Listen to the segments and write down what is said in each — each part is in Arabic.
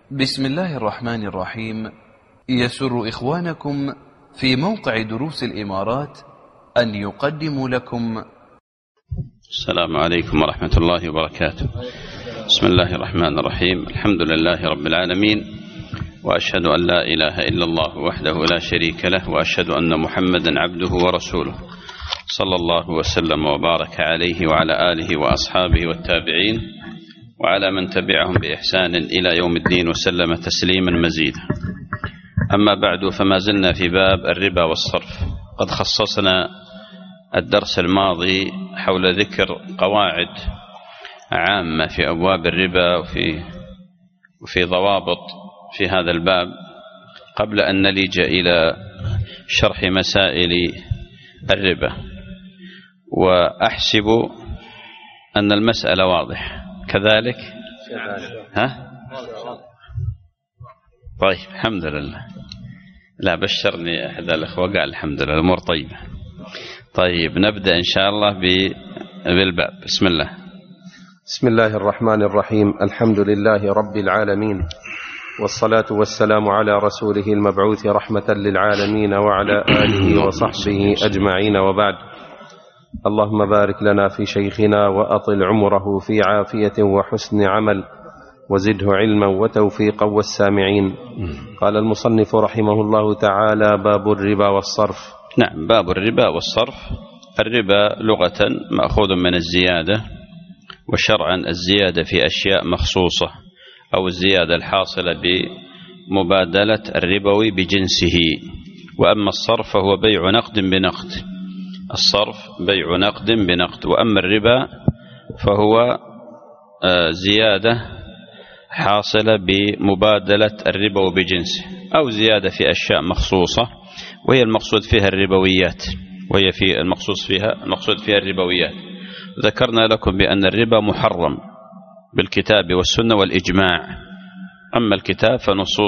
بسم الله الرحمن الرحيم. يسر إخوانكم في موقع دروس الإمارات أن يقدموا لكم. السلام عليكم ورحمة الله وبركاته. بسم الله الرحمن الرحيم. الحمد لله رب العالمين، وأشهد أن لا إله إلا الله وحده لا شريك له، وأشهد أن محمدا عبده ورسوله، صلى الله وسلم وبارك عليه وعلى آله وأصحابه والتابعين وعلى من تبعهم بإحسان إلى يوم الدين وسلم تسليما مزيدا. أما بعد، فما زلنا في باب الربا والصرف. قد خصصنا الدرس الماضي حول ذكر قواعد عامة في أبواب الربا وفي ضوابط في هذا الباب، قبل أن نلج إلى شرح مسائل الربا. وأحسب أن المسألة واضحة كذلك. طيب، الحمد لله. لا، بشرني أحد الأخوة قال الحمد لله الأمور طيبة. طيب، نبدأ إن شاء الله بالباب. بسم الله. بسم الله الرحمن الرحيم. الحمد لله رب العالمين، والصلاة والسلام على رسوله المبعوث رحمة للعالمين وعلى آله وصحبه أجمعين، وبعد. اللهم بارك لنا في شيخنا وأطل عمره في عافية وحسن عمل، وزده علما وتوفيقا والسامعين. قال المصنف رحمه الله تعالى: باب الربا والصرف. نعم، باب الربا والصرف. الربا لغة مأخوذ من الزيادة، وشرعا الزيادة في أشياء مخصوصة، أو الزيادة الحاصلة بمبادلة الربوي بجنسه. وأما الصرف فهو بيع نقد بنقد. الصرف بيع نقد بنقد. وأما الربا فهو زيادة حاصلة بمبادلة الربوي بجنسه، أو زيادة في أشياء مخصوصة، وهي المقصود فيها الربويات، وهي في المقصود فيها الربويات. ذكرنا لكم بأن الربا محرم بالكتاب والسنة والإجماع. أما الكتاب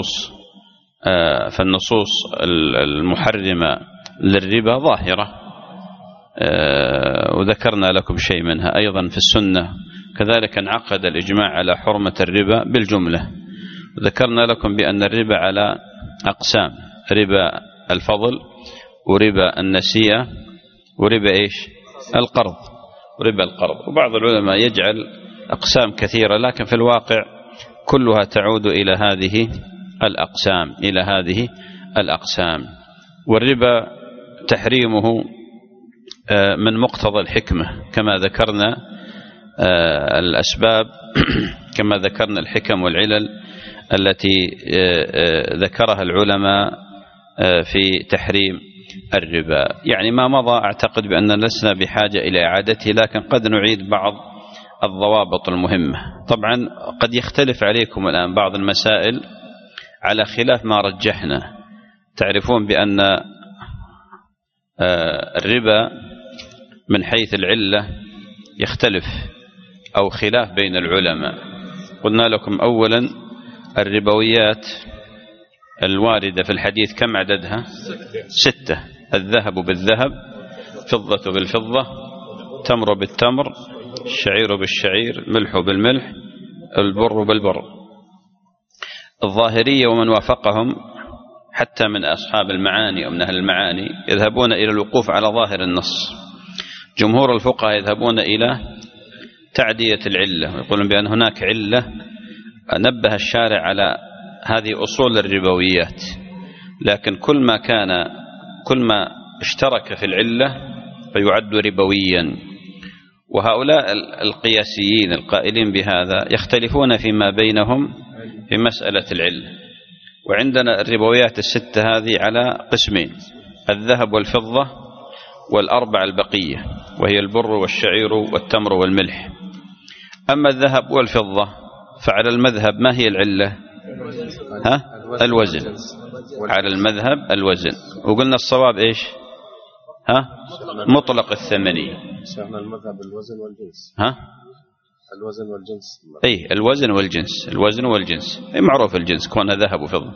فالنصوص المحرمة للربا ظاهرة، وذكرنا لكم شيء منها أيضا في السنة. كذلك انعقد الإجماع على حرمة الربا بالجملة. ذكرنا لكم بأن الربا على أقسام: ربا الفضل، وربا النسيئة، وربا القرض، وربا القرض. وبعض العلماء يجعل أقسام كثيرة، لكن في الواقع كلها تعود إلى هذه الأقسام. والربا تحريمه من مقتضى الحكمة، كما ذكرنا الأسباب، كما ذكرنا الحكم والعلل التي ذكرها العلماء في تحريم الربا. يعني ما مضى أعتقد بأننا لسنا بحاجة إلى إعادته، لكن قد نعيد بعض الضوابط المهمة. طبعا قد يختلف عليكم الآن بعض المسائل على خلاف ما رجحنا. تعرفون بأن الربا من حيث العلة يختلف أو خلاف بين العلماء. قلنا لكم أولا الربويات الواردة في الحديث كم عددها؟ 6: الذهب بالذهب، فضة بالفضة، تمر بالتمر، الشعير بالشعير، ملح بالملح، البر بالبر. الظاهرية ومن وافقهم حتى من أصحاب المعاني أو من أهل المعاني يذهبون إلى الوقوف على ظاهر النص. جمهور الفقهاء يذهبون إلى تعدية العلة، ويقولون بأن هناك علة نبه الشارع على هذه أصول الربويات، لكن كل ما اشترك في العلة فيعد ربويا. وهؤلاء القياسيين القائلين بهذا يختلفون فيما بينهم في مسألة العلة. وعندنا الربويات ال6 هذه على قسمين: الذهب والفضة، والأربع البقية، وهي البر والشعير والتمر والملح. أما الذهب والفضة فعلى المذهب ما هي العلة؟ الوزن. على المذهب الوزن. وقلنا الصواب مطلق الثمنية. المذهب الوزن والجنس. الوزن والجنس. الوزن والجنس. معروف الجنس كونه ذهب وفضة.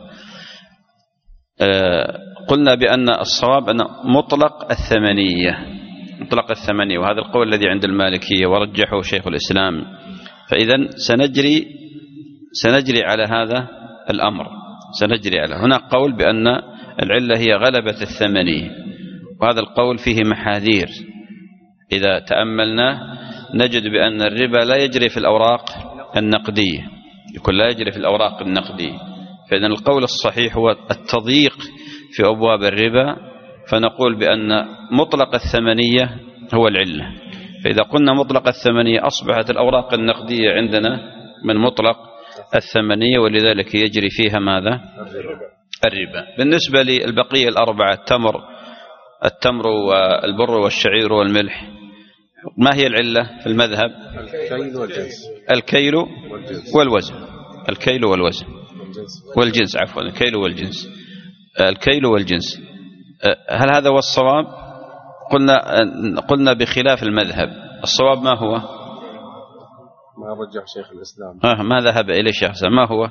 قلنا بأن الصواب أن مطلق الثمنية، وهذا القول الذي عند المالكية ورجحه شيخ الإسلام. فإذا سنجري على هذا الأمر سنجري عليه. هناك قول بأن العلة هي غلبة الثمنية، وهذا القول فيه محاذير. إذا تأملنا نجد بأن الربا لا يجري في الأوراق النقدية، يقول لا يجري في الأوراق النقدية. فإذن القول الصحيح هو التضييق في أبواب الربا، فنقول بأن مطلق الثمنية هو العلة. فإذا قلنا مطلق الثمنية أصبحت الأوراق النقدية عندنا من مطلق الثمنية، ولذلك يجري فيها ماذا؟ الربا. بالنسبة للبقية الأربعة، التمر والبر والشعير والملح، ما هي العلة في المذهب؟ الكيل والوزن. الكيل والوزن والجنس، عفوا الكيل والجنس. الكيل والجنس، هل هذا هو الصواب؟ قلنا بخلاف المذهب. الصواب ما هو؟ ما رجح شيخ الإسلام. ما ذهب إليه شيخ الإسلام، ما هو؟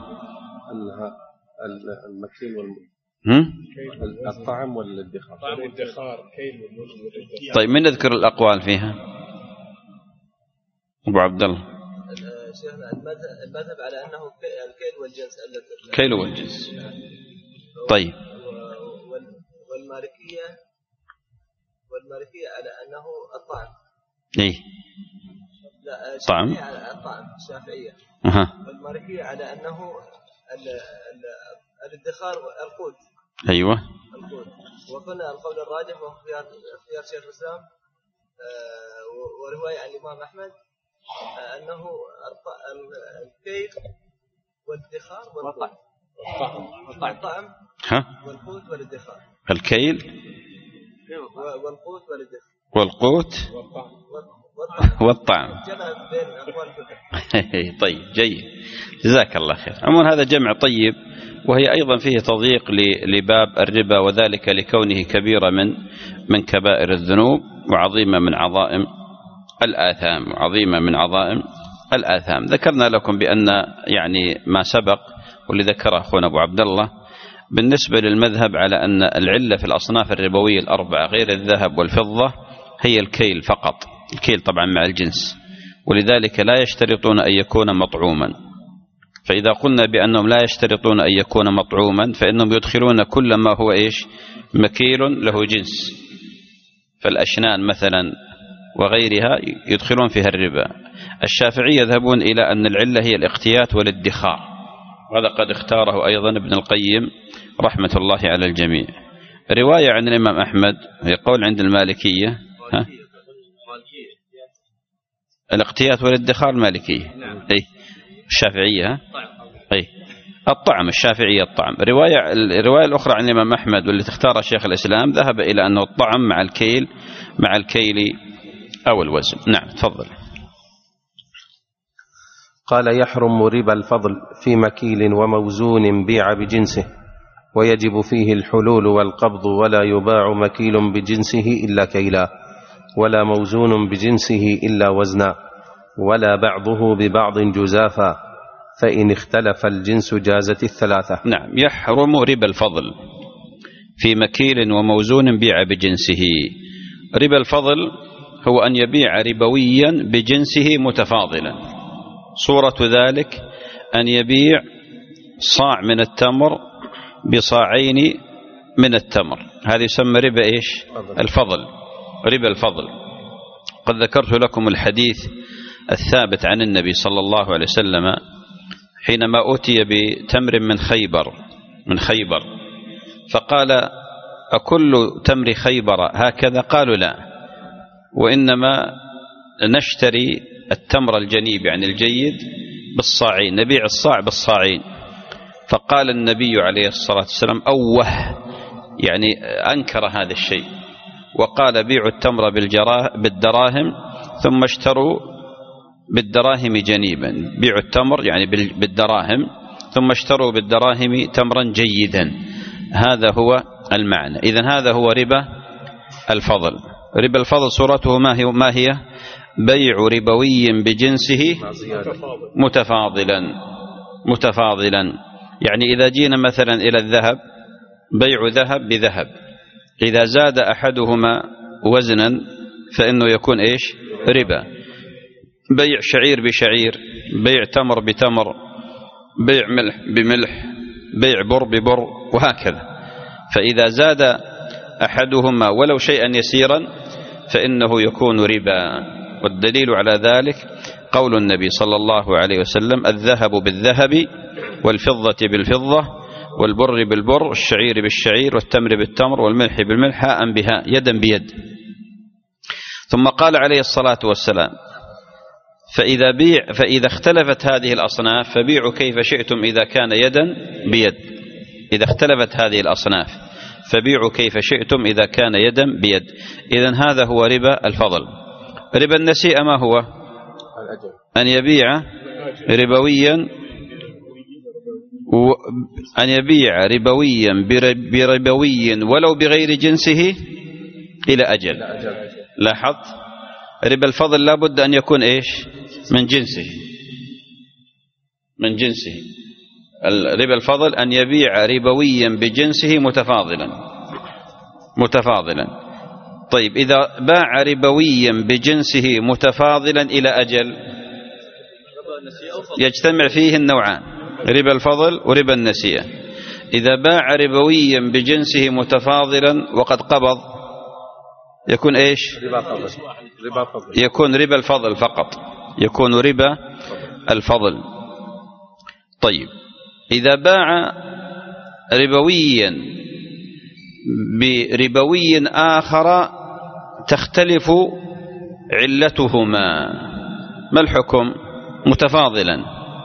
المكيل الطعم والادخار. طعم والادخار، كيل. طيب من نذكر الأقوال فيها؟ أبو عبد الله. شيخنا المذهب على أنه الكيل والجنس. الكيل والجنس. طيب. والمالكية على أنه الطعم. إيه. لا، طعم. الطعم الشافعية. والمالكية على أنه الادخار والقوت. أيوة. القوت. وقلنا القول الراجح وهو اختيار شيخ الإسلام ورواية عن الإمام أحمد أنه الكيل والادخار والطعم. والطعم والقوت والادخار. الكيل والقوت والادخار. والقوت والطعم. طيب جيد، جزاك الله خير. عموما هذا جمع طيب، وهي أيضا فيه تضييق لباب الربا، وذلك لكونه كبيرة من كبائر الذنوب، وعظيمة من عظائم الآثام. ذكرنا لكم بأن يعني ما سبق واللي ذكره أخونا أبو عبد الله بالنسبة للمذهب على أن العلة في الأصناف الربوية الأربعة غير الذهب والفضة هي الكيل فقط. الكيل طبعا مع الجنس، ولذلك لا يشترطون أن يكون مطعوما. فإذا قلنا بأنهم لا يشترطون أن يكون مطعوما، فإنهم يدخلون كل ما هو مكيل له جنس، فالأشنان مثلا وغيرها يدخلون فيها الربا. الشافعية يذهبون إلى أن العلة هي الاقتيات والادخار، وهذا قد اختاره أيضا ابن القيم رحمة الله على الجميع. رواية عن الإمام أحمد هي قول عند المالكية، الاقتيات والادخار المالكية، أي الشافعية، أي الطعم الشافعية الطعم. الرواية الأخرى عن الإمام أحمد واللي تختار شيخ الإسلام ذهب إلى أنه الطعم مع الكيل أو الوزن. نعم تفضل. قال: يحرم ربا الفضل في مكيل وموزون بيع بجنسه، ويجب فيه الحلول والقبض، ولا يباع مكيل بجنسه إلا كيلا، ولا موزون بجنسه إلا وزنا، ولا بعضه ببعض جزافا، فإن اختلف الجنس جازت الثلاثة. نعم، يحرم ربا الفضل في مكيل وموزون بيع بجنسه. ربا الفضل هو أن يبيع ربويا بجنسه متفاضلا. صورة ذلك أن يبيع صاع من التمر بصاعين من التمر، هذا يسمى ربا الفضل. ربا الفضل. قد ذكرت لكم الحديث الثابت عن النبي صلى الله عليه وسلم حينما أوتي بتمر من خيبر فقال: أكل تمر خيبر هكذا؟ قالوا: لا، وإنما نشتري التمر الجنيب يعني الجيد بالصاعين، نبيع الصاع بالصاعين. فقال النبي عليه الصلاة والسلام: أوه، يعني أنكر هذا الشيء، وقال: بيعوا التمر بالدراهم ثم اشتروا بالدراهم جنيبا. بيعوا التمر يعني بالدراهم ثم اشتروا بالدراهم تمرا جيدا. هذا هو المعنى. إذن هذا هو ربا الفضل. ربا الفضل صورته ما هي؟ بيع ربوي بجنسه متفاضلا. يعني إذا جينا مثلا إلى الذهب، بيع ذهب بذهب، إذا زاد أحدهما وزنا فإنه يكون ربا. بيع شعير بشعير، بيع تمر بتمر، بيع ملح بملح، بيع بر ببر وهكذا. فإذا زاد أحدهما ولو شيئا يسيرا فإنه يكون ربا. والدليل على ذلك قول النبي صلى الله عليه وسلم: الذهب بالذهب والفضة بالفضة والبر بالبر والشعير بالشعير والتمر بالتمر والملح بالملح هاء بهاء يدا بيد. ثم قال عليه الصلاة والسلام: فإذا اختلفت هذه الأصناف فبيعوا كيف شئتم إذا كان يدا بيد. إذا اختلفت هذه الأصناف فبيعوا كيف شئتم إذا كان يدا بيد. إذن هذا هو ربا الفضل. ربا النسيئة ما هو؟ أن يبيع ربويا بربوي ولو بغير جنسه إلى أجل. لاحظت؟ ربا الفضل لا بد أن يكون إيش؟ من جنسه. ربا الفضل أن يبيع ربويا بجنسه متفاضلا. طيب إذا باع ربويا بجنسه متفاضلا إلى أجل يجتمع فيه النوعان: ربا الفضل وربا النسيئة. إذا باع ربويا بجنسه متفاضلا وقد قبض يكون إيش؟ يكون ربا الفضل فقط، يكون ربا الفضل. طيب إذا باع ربويا بربوي آخر تختلف علتهما، ما الحكم؟ متفاضلا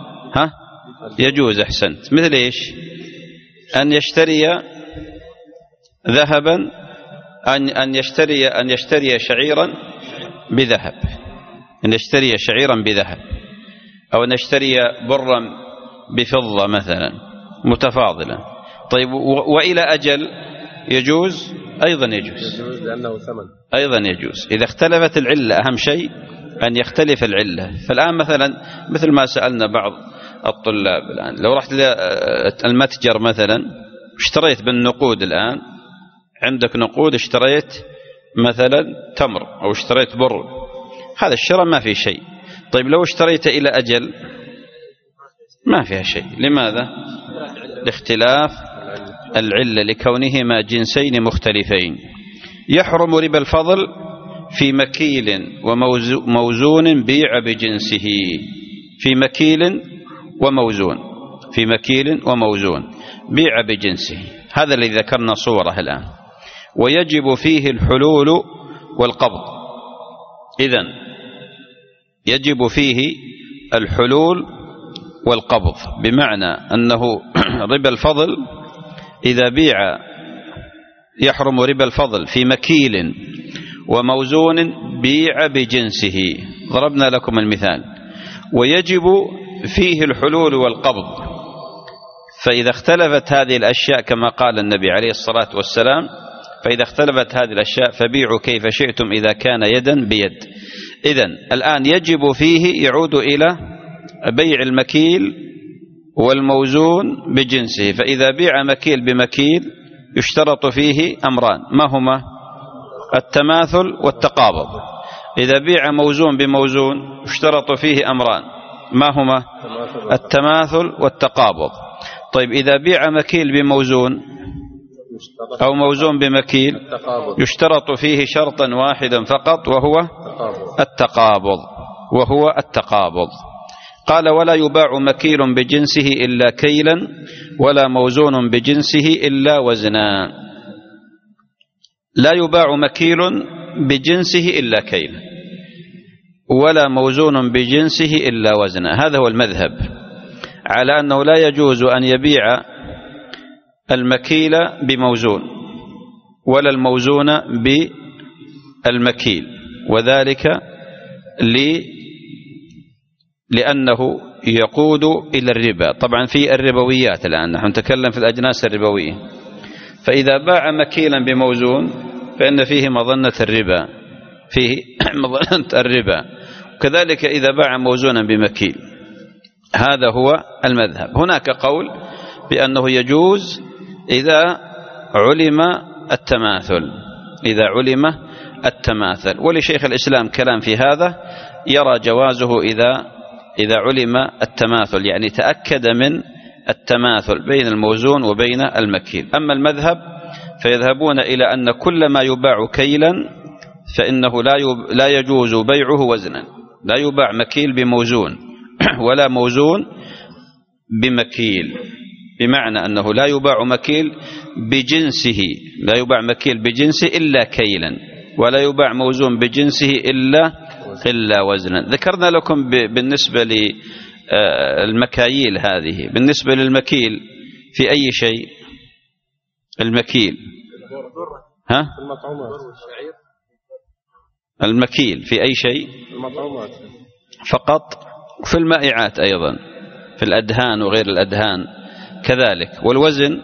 يجوز. أحسنت. مثل إيش؟ أن يشتري ذهبا، أن يشتري شعيرا بذهب، أن يشتري شعيرا بذهب، أو أن يشتري برا بفضة مثلا متفاضلا. طيب وإلى أجل يجوز؟ أيضا يجوز لأنه ثمن. أيضا يجوز إذا اختلفت العلة. أهم شيء أن يختلف العلة. فالآن مثلا مثل ما سألنا بعض الطلاب الآن، لو رحت المتجر مثلا اشتريت بالنقود، الآن عندك نقود، اشتريت مثلا تمر أو اشتريت بر، هذا الشراء ما في شيء. طيب لو اشتريت إلى أجل ما فيها شيء. لماذا؟ لاختلاف العلة، لكونهما جنسين مختلفين. يحرم ربا الفضل في مكيل وموزون بيع بجنسه، في مكيل وموزون بيع بجنسه. هذا الذي ذكرنا صوره الآن. ويجب فيه الحلول والقبض. إذن يجب فيه الحلول والقبض، بمعنى أنه ربا الفضل إذا بيع يحرم ربا الفضل في مكيل وموزون بيع بجنسه. ضربنا لكم المثال. ويجب فيه الحلول والقبض، فإذا اختلفت هذه الأشياء كما قال النبي عليه الصلاة والسلام: فإذا اختلفت هذه الأشياء فبيعوا كيف شئتم إذا كان يدا بيد. إذن الآن يجب فيه يعود إلى بيع المكيل والموزون بجنسه. فإذا بيع مكيل بمكيل يشترط فيه أمران، ما هما؟ التماثل والتقابض. إذا بيع موزون بموزون يشترط فيه أمران، ما هما؟ التماثل والتقابض. طيب إذا بيع مكيل بموزون أو موزون بمكيل يشترط فيه شرطا واحدا فقط، وهو التقابض. قال: ولا يباع مكيل بجنسه إلا كيلا، ولا موزون بجنسه إلا وزنا. لا يباع مكيل بجنسه إلا كيلا، ولا موزون بجنسه إلا وزنا. هذا هو المذهب، على أنه لا يجوز أن يبيع المكيل بموزون ولا الموزون بالمكيل، وذلك لأنه يقود إلى الربا. طبعا في الربويات الآن نحن نتكلم في الأجناس الربوية. فإذا باع مكيلا بموزون فإن فيه مظنة الربا، وكذلك إذا باع موزونا بمكيل. هذا هو المذهب. هناك قول بأنه يجوز إذا علم التماثل، ولشيخ الإسلام كلام في هذا، يرى جوازه إذا علم التماثل، يعني تأكد من التماثل بين الموزون وبين المكيل. أما المذهب فيذهبون إلى أن كل ما يباع كيلا فإنه لا يجوز بيعه وزنا، لا يباع مكيل بموزون ولا موزون بمكيل، بمعنى أنه لا يباع مكيل بجنسه، لا يباع مكيل بجنسه إلا كيلا، ولا يباع موزون بجنسه إلا وزنا. ذكرنا لكم بالنسبة للمكاييل هذه. بالنسبة للمكيل في أي شيء؟ المكيل المكيل في أي شيء؟ فقط. في المائعات أيضا، في الأدهان وغير الأدهان كذلك. والوزن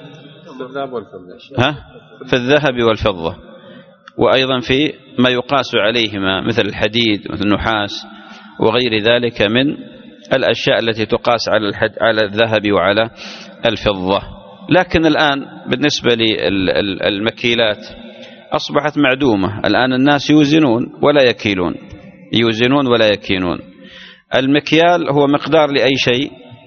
في الذهب والفضة، وأيضا في ما يقاس عليهما مثل الحديد مثل النحاس وغير ذلك من الأشياء التي تقاس على الذهب وعلى الفضة. لكن الآن بالنسبة للمكيلات أصبحت معدومة. الآن الناس يوزنون ولا يكيلون، يوزنون ولا يكيلون. المكيال هو مقدار لأي شيء؟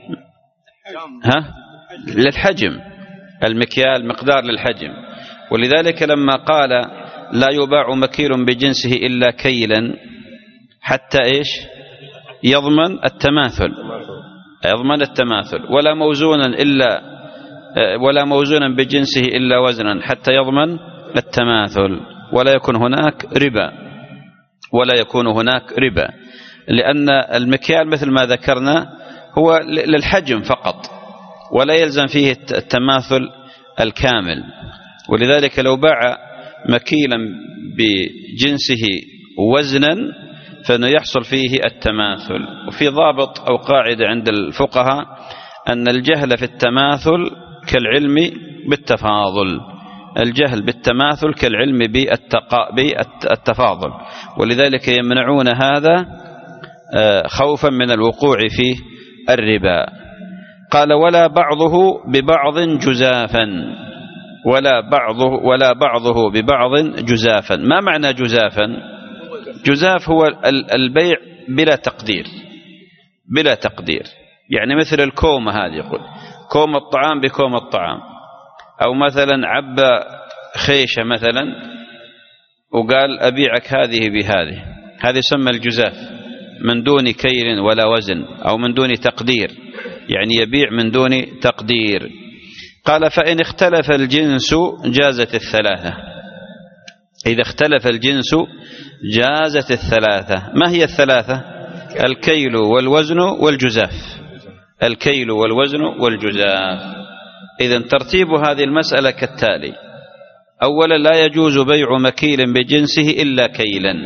للحجم. المكيال مقدار للحجم، ولذلك لما قال لا يباع مكيل بجنسه إلا كيلا حتى إيش؟ يضمن التماثل، يضمن التماثل. ولا موزونا بجنسه إلا وزنا حتى يضمن التماثل، ولا يكون هناك ربا، ولا يكون هناك ربا، لأن المكيال مثل ما ذكرنا هو للحجم فقط، ولا يلزم فيه التماثل الكامل. ولذلك لو باع مكيلا بجنسه وزنا فإنه يحصل فيه التماثل. وفي ضابط أو قاعدة عند الفقهاء أن الجهل في التماثل كالعلم بالتفاضل، الجهل بالتماثل كالعلم بالتفاضل، ولذلك يمنعون هذا خوفا من الوقوع في الربا. قال ولا بعضه ببعض جزافا، ولا بعضه ببعض جزافا. ما معنى جزافا؟ جزاف هو البيع بلا تقدير، بلا تقدير. يعني مثل الكومة هذه، يقول كوم الطعام بكوم الطعام، أو مثلا عبى خيشة مثلا وقال أبيعك هذه بهذه، هذا يسمى الجزاف، من دون كيل ولا وزن أو من دون تقدير، يعني يبيع من دون تقدير. قال فإن اختلف الجنس جازت الثلاثة. إذا اختلف الجنس جازت الثلاثة. ما هي الثلاثة؟ الكيل والوزن والجزاف، الكيل والوزن والجزاف. إذن ترتيب هذه المسألة كالتالي: أولا لا يجوز بيع مكيل بجنسه إلا كيلا،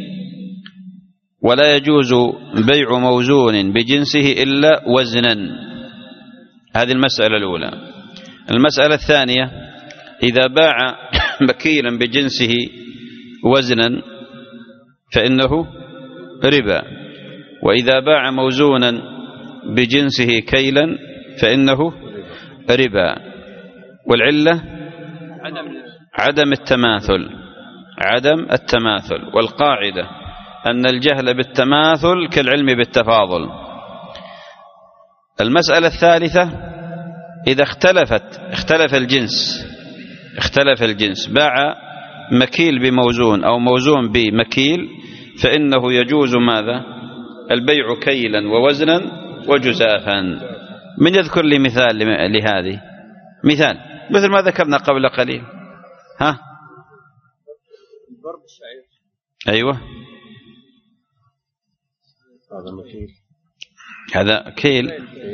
ولا يجوز بيع موزون بجنسه إلا وزنا. هذه المسألة الأولى. المسألة الثانية: إذا باع مكيلا بجنسه وزنا فإنه ربا، وإذا باع موزونا بجنسه كيلا فإنه ربا. والعلة عدم التماثل، عدم التماثل. والقاعدة أن الجهل بالتماثل كالعلم بالتفاضل. المسألة الثالثة: إذا اختلف الجنس، باع مكيل بموزون أو موزون بمكيل، فإنه يجوز ماذا؟ البيع كيلا ووزنا وجزافا. من يذكر لي مثال لهذه؟ مثال مثل ما ذكرنا قبل قليل. ها؟ أيوة، هذا كيل.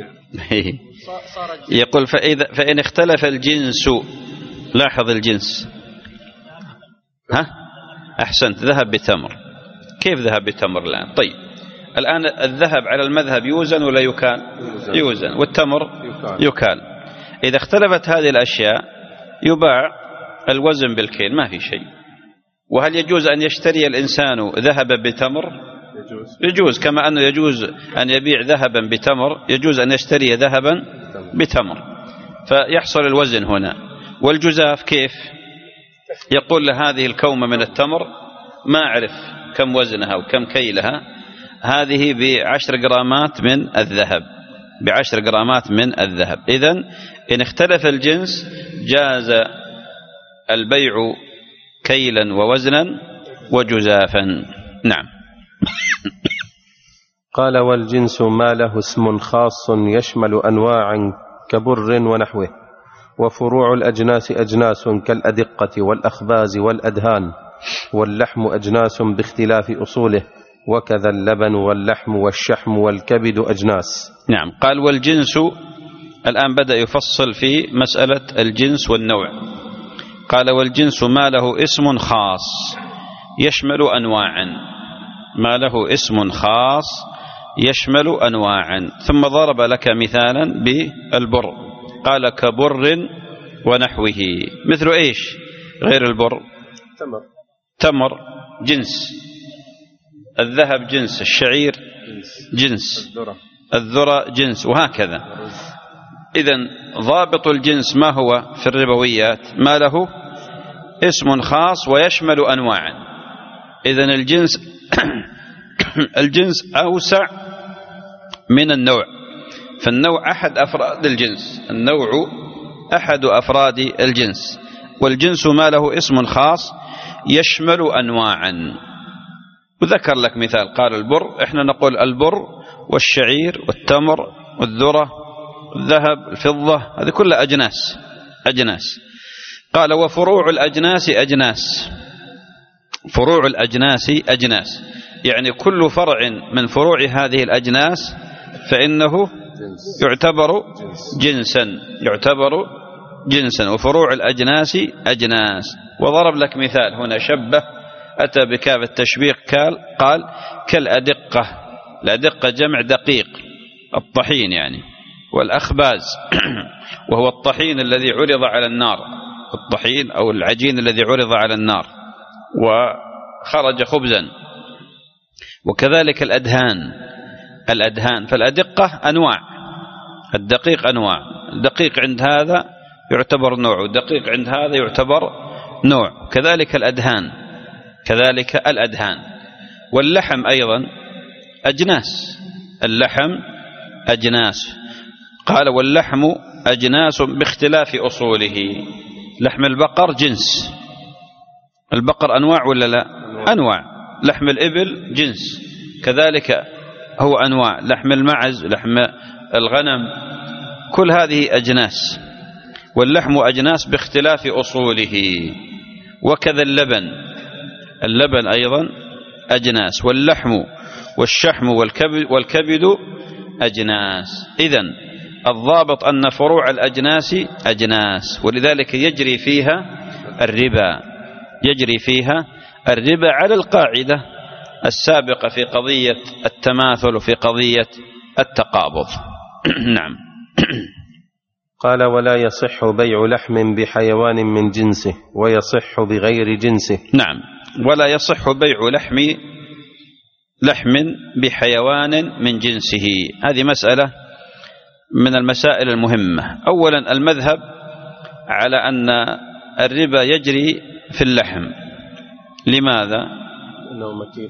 يقول فإن اختلف الجنس، لاحظ الجنس. ها؟ أحسنت، ذهب بتمر. كيف ذهب بتمر الآن؟ طيب، الآن الذهب على المذهب يوزن ولا يكال؟ يوزن. والتمر يكال. إذا اختلفت هذه الأشياء يباع الوزن بالكيل، ما في شيء. وهل يجوز أن يشتري الإنسان ذهبا بتمر؟ يجوز، كما أنه يجوز أن يبيع ذهبا بتمر يجوز أن يشتري ذهبا بتمر، فيحصل الوزن هنا. والجزاف كيف؟ يقول هذه الكومة من التمر ما أعرف كم وزنها وكم كيلها، هذه ب10 جرامات من الذهب، ب10 جرامات من الذهب. إذن إن اختلف الجنس جاز البيع كيلا ووزنا وجزافا. نعم. قال: والجنس ما له اسم خاص يشمل أنواعا كبر ونحوه، وفروع الأجناس أجناس كالأدقة والأخباز والأدهان، واللحم أجناس باختلاف أصوله، وكذا اللبن واللحم والشحم والكبد أجناس. نعم. قال: والجنس، الآن بدأ يفصل في مسألة الجنس والنوع. قال: والجنس ما له اسم خاص يشمل أنواعا، ما له اسم خاص يشمل أنواعا. ثم ضرب لك مثالا بالبر، قال: كبر ونحوه. مثل إيش غير البر؟ تمر جنس، الذهب جنس، الشعير جنس، الذرة جنس، وهكذا. إذن ضابط الجنس ما هو في الربويات؟ ما له اسم خاص ويشمل أنواعا. إذن الجنس أوسع من النوع، فالنوع أحد أفراد الجنس، النوع أحد أفراد الجنس، والجنس ما له اسم خاص يشمل أنواعا. وذكر لك مثال، قال البر، احنا نقول البر والشعير والتمر والذرة والذهب الفضة، هذه كلها أجناس. قال: وفروع الأجناس أجناس، فروع الأجناس أجناس، يعني كل فرع من فروع هذه الأجناس فإنه يعتبر جنسا، وفروع الأجناس أجناس. وضرب لك مثال هنا، شبه، أتى بكاف التشبيه، قال: كالأدقة، الأدقة جمع دقيق، الطحين يعني، والأخباز وهو الطحين الذي عرض على النار، الطحين أو العجين الذي عرض على النار وخرج خبزا. وكذلك الأدهان، فالأدقة أنواع، الدقيق أنواع، الدقيق عند هذا يعتبر نوع، والدقيق عند هذا يعتبر نوع. كذلك الأدهان. واللحم أيضا أجناس، اللحم أجناس. قال: واللحم أجناس باختلاف أصوله. لحم البقر جنس، البقر أنواع ولا لا؟ أنواع. لحم الإبل جنس، كذلك هو أنواع. لحم المعز، لحم الغنم، كل هذه أجناس. واللحم أجناس باختلاف أصوله. وكذا اللبن أيضا أجناس، واللحم والشحم والكبد أجناس. إذن الضابط أن فروع الأجناس أجناس، ولذلك يجري فيها الربا على القاعدة السابقة في قضية التماثل وفي قضية التقابض. نعم. قال: ولا يصح بيع لحم بحيوان من جنسه ويصح بغير جنسه. نعم. ولا يصح بيع لحم بحيوان من جنسه. هذه مسألة من المسائل المهمة. أولا، المذهب على أن الربا يجري في اللحم. لماذا؟ إنه مكيل.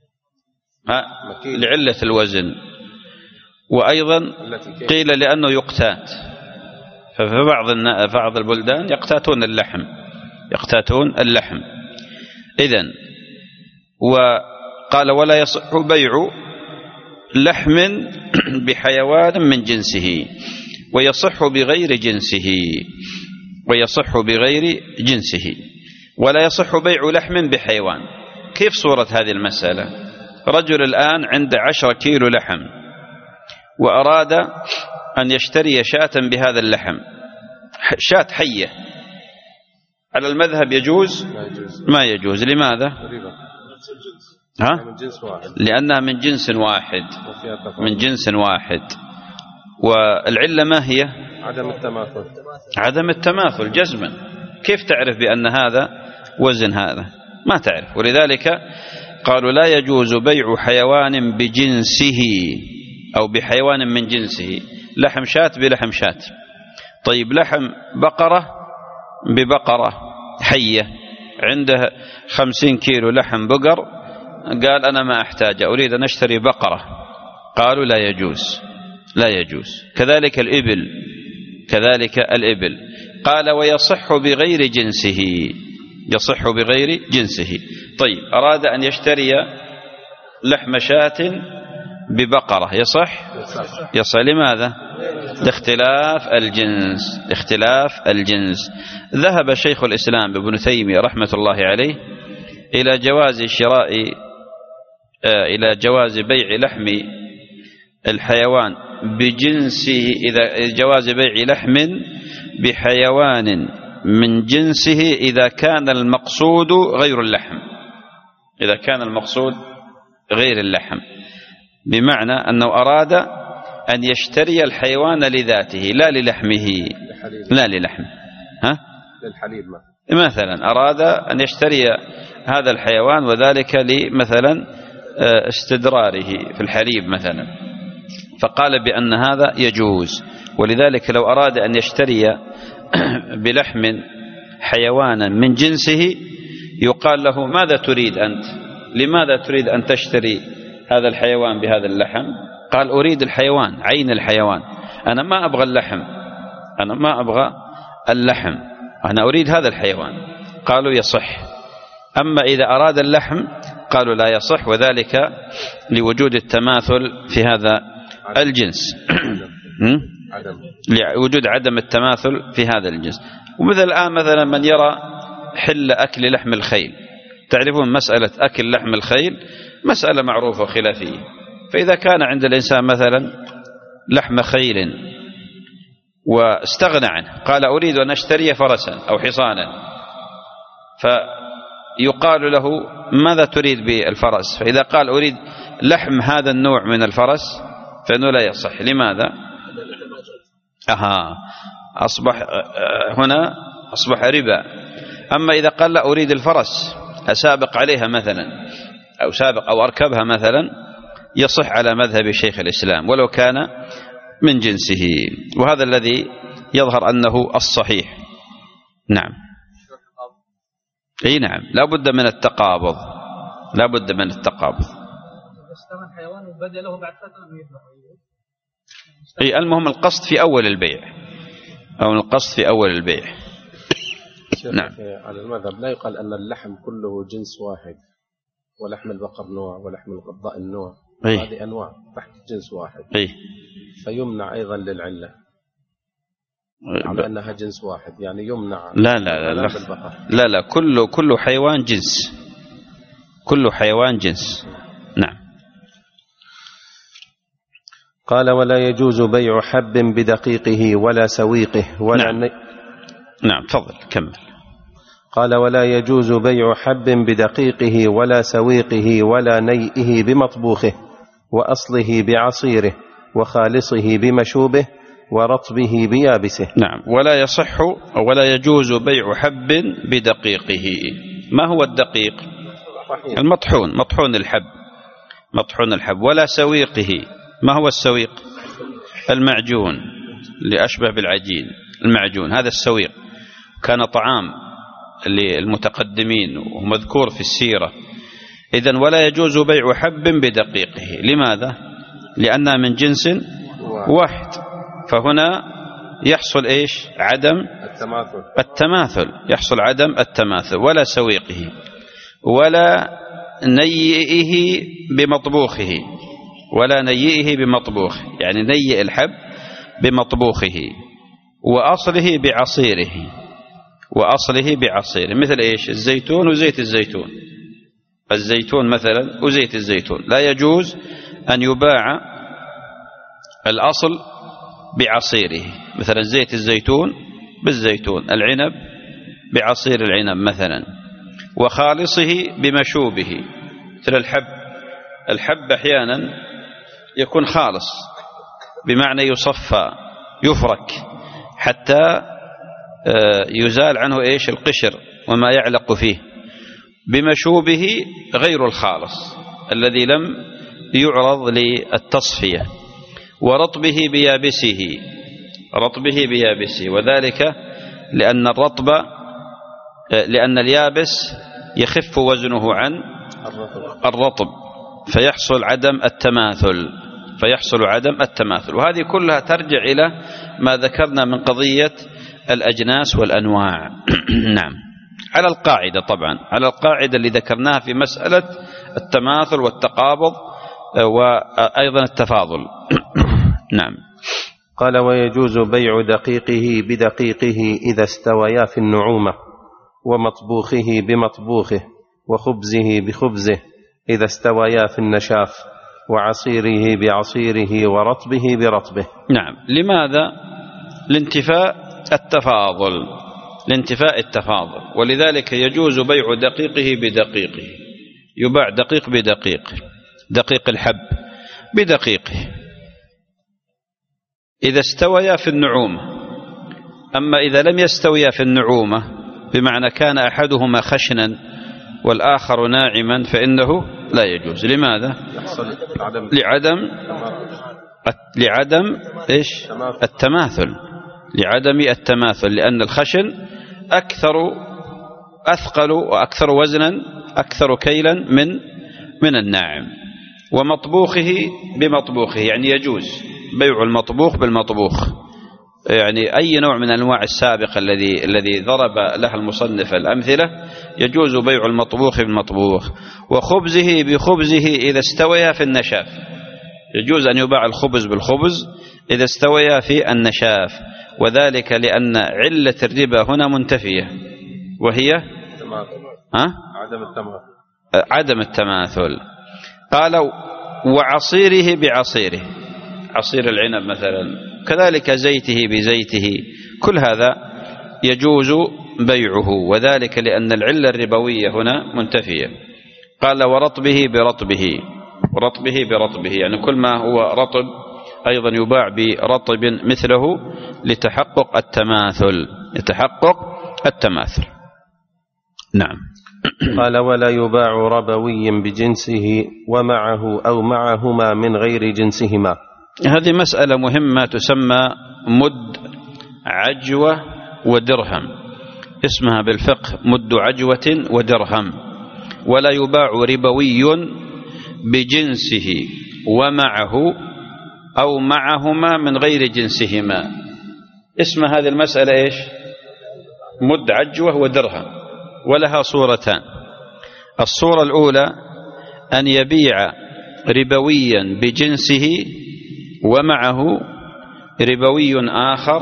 لعلة الوزن، وأيضا قيل لأنه يقتات، ففي بعض البلدان يقتاتون اللحم. إذن وقال: ولا يصح بيع لحم بحيوان من جنسه ويصح بغير جنسه. ولا يصح بيع لحم بحيوان. كيف صورة هذه المسألة؟ رجل الآن عنده 10 كيلو لحم وأراد أن يشتري شاة بهذا اللحم، شاة حية، على المذهب يجوز؟ ما يجوز. لماذا؟ لأنها من جنس واحد. والعلة ما هي؟ عدم التماثل جزما. كيف تعرف بأن هذا وزن هذا؟ ما تعرف. ولذلك قالوا: لا يجوز بيع حيوان بجنسه أو بحيوان من جنسه. لحم شاة بلحم شاة. طيب، لحم بقرة ببقرة حية، عنده 50 كيلو لحم بقر، قال: أنا ما أحتاج، أريد أن أشتري بقرة. قالوا: لا لا يجوز. كذلك الإبل قال ويصح بغير جنسه، يصح بغير جنسه. طيب أراد أن يشتري لحم شاة ببقرة، يصح لماذا؟ لاختلاف الجنس. ذهب شيخ الإسلام ابن تيمية رحمة الله عليه إلى جواز بيع لحم الحيوان بجنسه، جواز بيع لحم بحيوان من جنسه إذا كان المقصود غير اللحم، إذا كان المقصود غير اللحم، بمعنى أنه أراد أن يشتري الحيوان لذاته لا للحمه، لا للحم للحليب مثلا أراد أن يشتري هذا الحيوان وذلك لمثلا استدراره في الحليب مثلا، فقال بأن هذا يجوز. ولذلك لو أراد أن يشتري بلحم حيوانا من جنسه يقال له ماذا تريد أنت؟ لماذا تريد أن تشتري هذا الحيوان بهذا اللحم؟ قال أريد الحيوان، عين الحيوان، أنا ما أبغى اللحم، أنا ما أبغى اللحم، أنا أريد هذا الحيوان. قالوا يصح. أما إذا أراد اللحم قالوا لا يصح، وذلك لوجود التماثل في هذا الجنس، لوجود عدم التماثل في هذا الجنس. ومثل الآن مثلا من يرى حل أكل لحم الخيل، تعرفون مسألة أكل لحم الخيل مسألة معروفة خلافية، فإذا كان عند الإنسان مثلا لحم خيل واستغنى عنه، قال أريد أن أشتري فرسا أو حصانا، فيقال له ماذا تريد بالفرس؟ فإذا قال أريد لحم هذا النوع من الفرس فإنه لا يصح. لماذا؟ هنا أصبح ربا. أما إذا قال لا أريد الفرس أسابق عليها مثلا أو أركبها مثلا يصح على مذهب شيخ الإسلام ولو كان من جنسه، وهذا الذي يظهر أنه الصحيح. نعم، أي نعم، لا بد من التقابض، لا بد من التقابض. أي المهم القصد في أول البيع، أو القصد في أول البيع. نعم. على المذهب لا يقال أن اللحم كله جنس واحد، ولحم البقر نوع ولحم الضأن نوع، هذه أنواع تحت جنس واحد، فيمنع أيضا للعلة على أنها جنس واحد، يعني يمنع. لا كل حيوان جنس، كل حيوان جنس. نعم. قال ولا يجوز بيع حب بدقيقه ولا سويقه ولا نعم تفضل كمل. قال ولا يجوز بيع حب بدقيقه ولا سويقه ولا نيئه بمطبوخه وأصله بعصيره وخالصه بمشوبه ورطبه بيابسه. نعم. ولا يصح ولا يجوز بيع حب بدقيقه. ما هو الدقيق؟ المطحون، مطحون الحب، مطحون الحب. ولا سويقه. ما هو السويق؟ المعجون اللي أشبه بالعجين، المعجون هذا السويق، كان طعام للمتقدمين ومذكور في السيرة. إذن ولا يجوز بيع حب بدقيقه. لماذا؟ لأنها من جنس واحد، فهنا يحصل إيش؟ عدم التماثل، يحصل عدم التماثل. ولا سويقه ولا نيئه بمطبوخه، ولا نيئه بمطبوخه، يعني نيئ الحب بمطبوخه. وأصله بعصيره، وأصله بعصيره، مثل إيش؟ الزيتون وزيت الزيتون، الزيتون مثلا وزيت الزيتون لا يجوز أن يباع الأصل بعصيره، مثلا زيت الزيتون بالزيتون، العنب بعصير العنب مثلا. وخالصه بمشوبه، مثل الحب أحيانا يكون خالص بمعنى يصفى يفرك حتى يزال عنه إيش؟ القشر وما يعلق فيه. بمشوبه غير الخالص الذي لم يعرض للتصفية. ورطبه بيابسه، رطبه بيابسه، وذلك لأن اليابس يخف وزنه عن الرطب، فيحصل عدم التماثل، فيحصل عدم التماثل. وهذه كلها ترجع إلى ما ذكرنا من قضية الأجناس والأنواع. نعم، على القاعدة طبعا، على القاعدة اللي ذكرناها في مسألة التماثل والتقابض وأيضا التفاضل. نعم. قال: ويجوز بيع دقيقه بدقيقه إذا استويا في النعومة، ومطبوخه بمطبوخه، وخبزه بخبزه إذا استويا في النشاف، وعصيره بعصيره، ورطبه برطبه. نعم. لماذا؟ لانتفاء التفاضل، لانتفاء التفاضل. ولذلك يجوز بيع دقيقه بدقيقه، يباع دقيق بدقيق، دقيق الحب بدقيقه إذا استويا في النعومة. أما إذا لم يستويا في النعومة، بمعنى كان أحدهما خشنا والآخر ناعما، فإنه لا يجوز. لماذا؟ لعدم إيش؟ التماثل، لعدم التماثل، لأن الخشن أثقل وأكثر وزنا، أكثر كيلا من الناعم. ومطبوخه بمطبوخه، يعني يجوز بيع المطبوخ بالمطبوخ، يعني أي نوع من أنواع السابق الذي ضرب لها المصنف الأمثلة، يجوز بيع المطبوخ بالمطبوخ. وخبزه بخبزه إذا استويا في النشاف، يجوز أن يباع الخبز بالخبز إذا استويا في النشاف، وذلك لأن علة الربا هنا منتفية، وهي عدم التماثل. قالوا: وعصيره بعصيره، عصير العنب مثلا، كذلك زيته بزيته، كل هذا يجوز بيعه، وذلك لأن العلة الربوية هنا منتفية. قال: ورطبه برطبه، ورطبه برطبه، يعني كل ما هو رطب أيضا يباع برطب مثله لتحقق التماثل، يتحقق التماثل. نعم. قال: ولا يباع ربوي بجنسه ومعه أو معهما من غير جنسهما. هذه مسألة مهمة تسمى مد عجوة ودرهم، اسمها بالفقه مد عجوة ودرهم. ولا يباع ربوي بجنسه ومعه أو معهما من غير جنسهما. اسم هذه المسألة إيش؟ مد عجوة ودرهم، ولها صورتان. الصورة الأولى أن يبيع ربويا بجنسه ومعه ربوي آخر،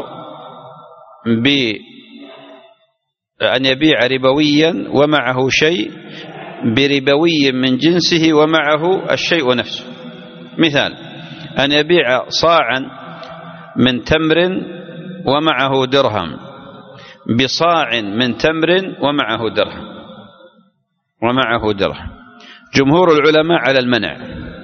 أن يبيع ربويا ومعه شيء بربوي من جنسه ومعه الشيء نفسه. مثال: أن يبيع صاعا من تمر ومعه درهم بصاع من تمر ومعه درهم. جمهور العلماء على المنع،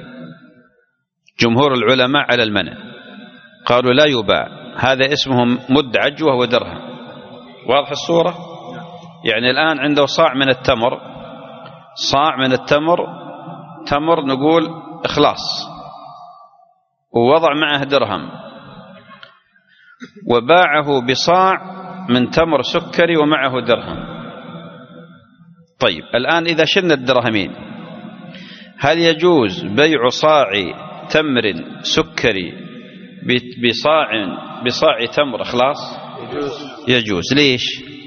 جمهور العلماء على المنع، قالوا لا يباع، هذا اسمه مد عجوة ودرهم. واضح الصورة؟ يعني الآن عنده صاع من التمر، صاع من التمر، تمر نقول إخلاص، ووضع معه درهم، وباعه بصاع من تمر سكري ومعه درهم. طيب الآن إذا شلنا الدرهمين، هل يجوز بيع صاع تمر سكري بصاع تمر إخلاص؟ يجوز. ليش؟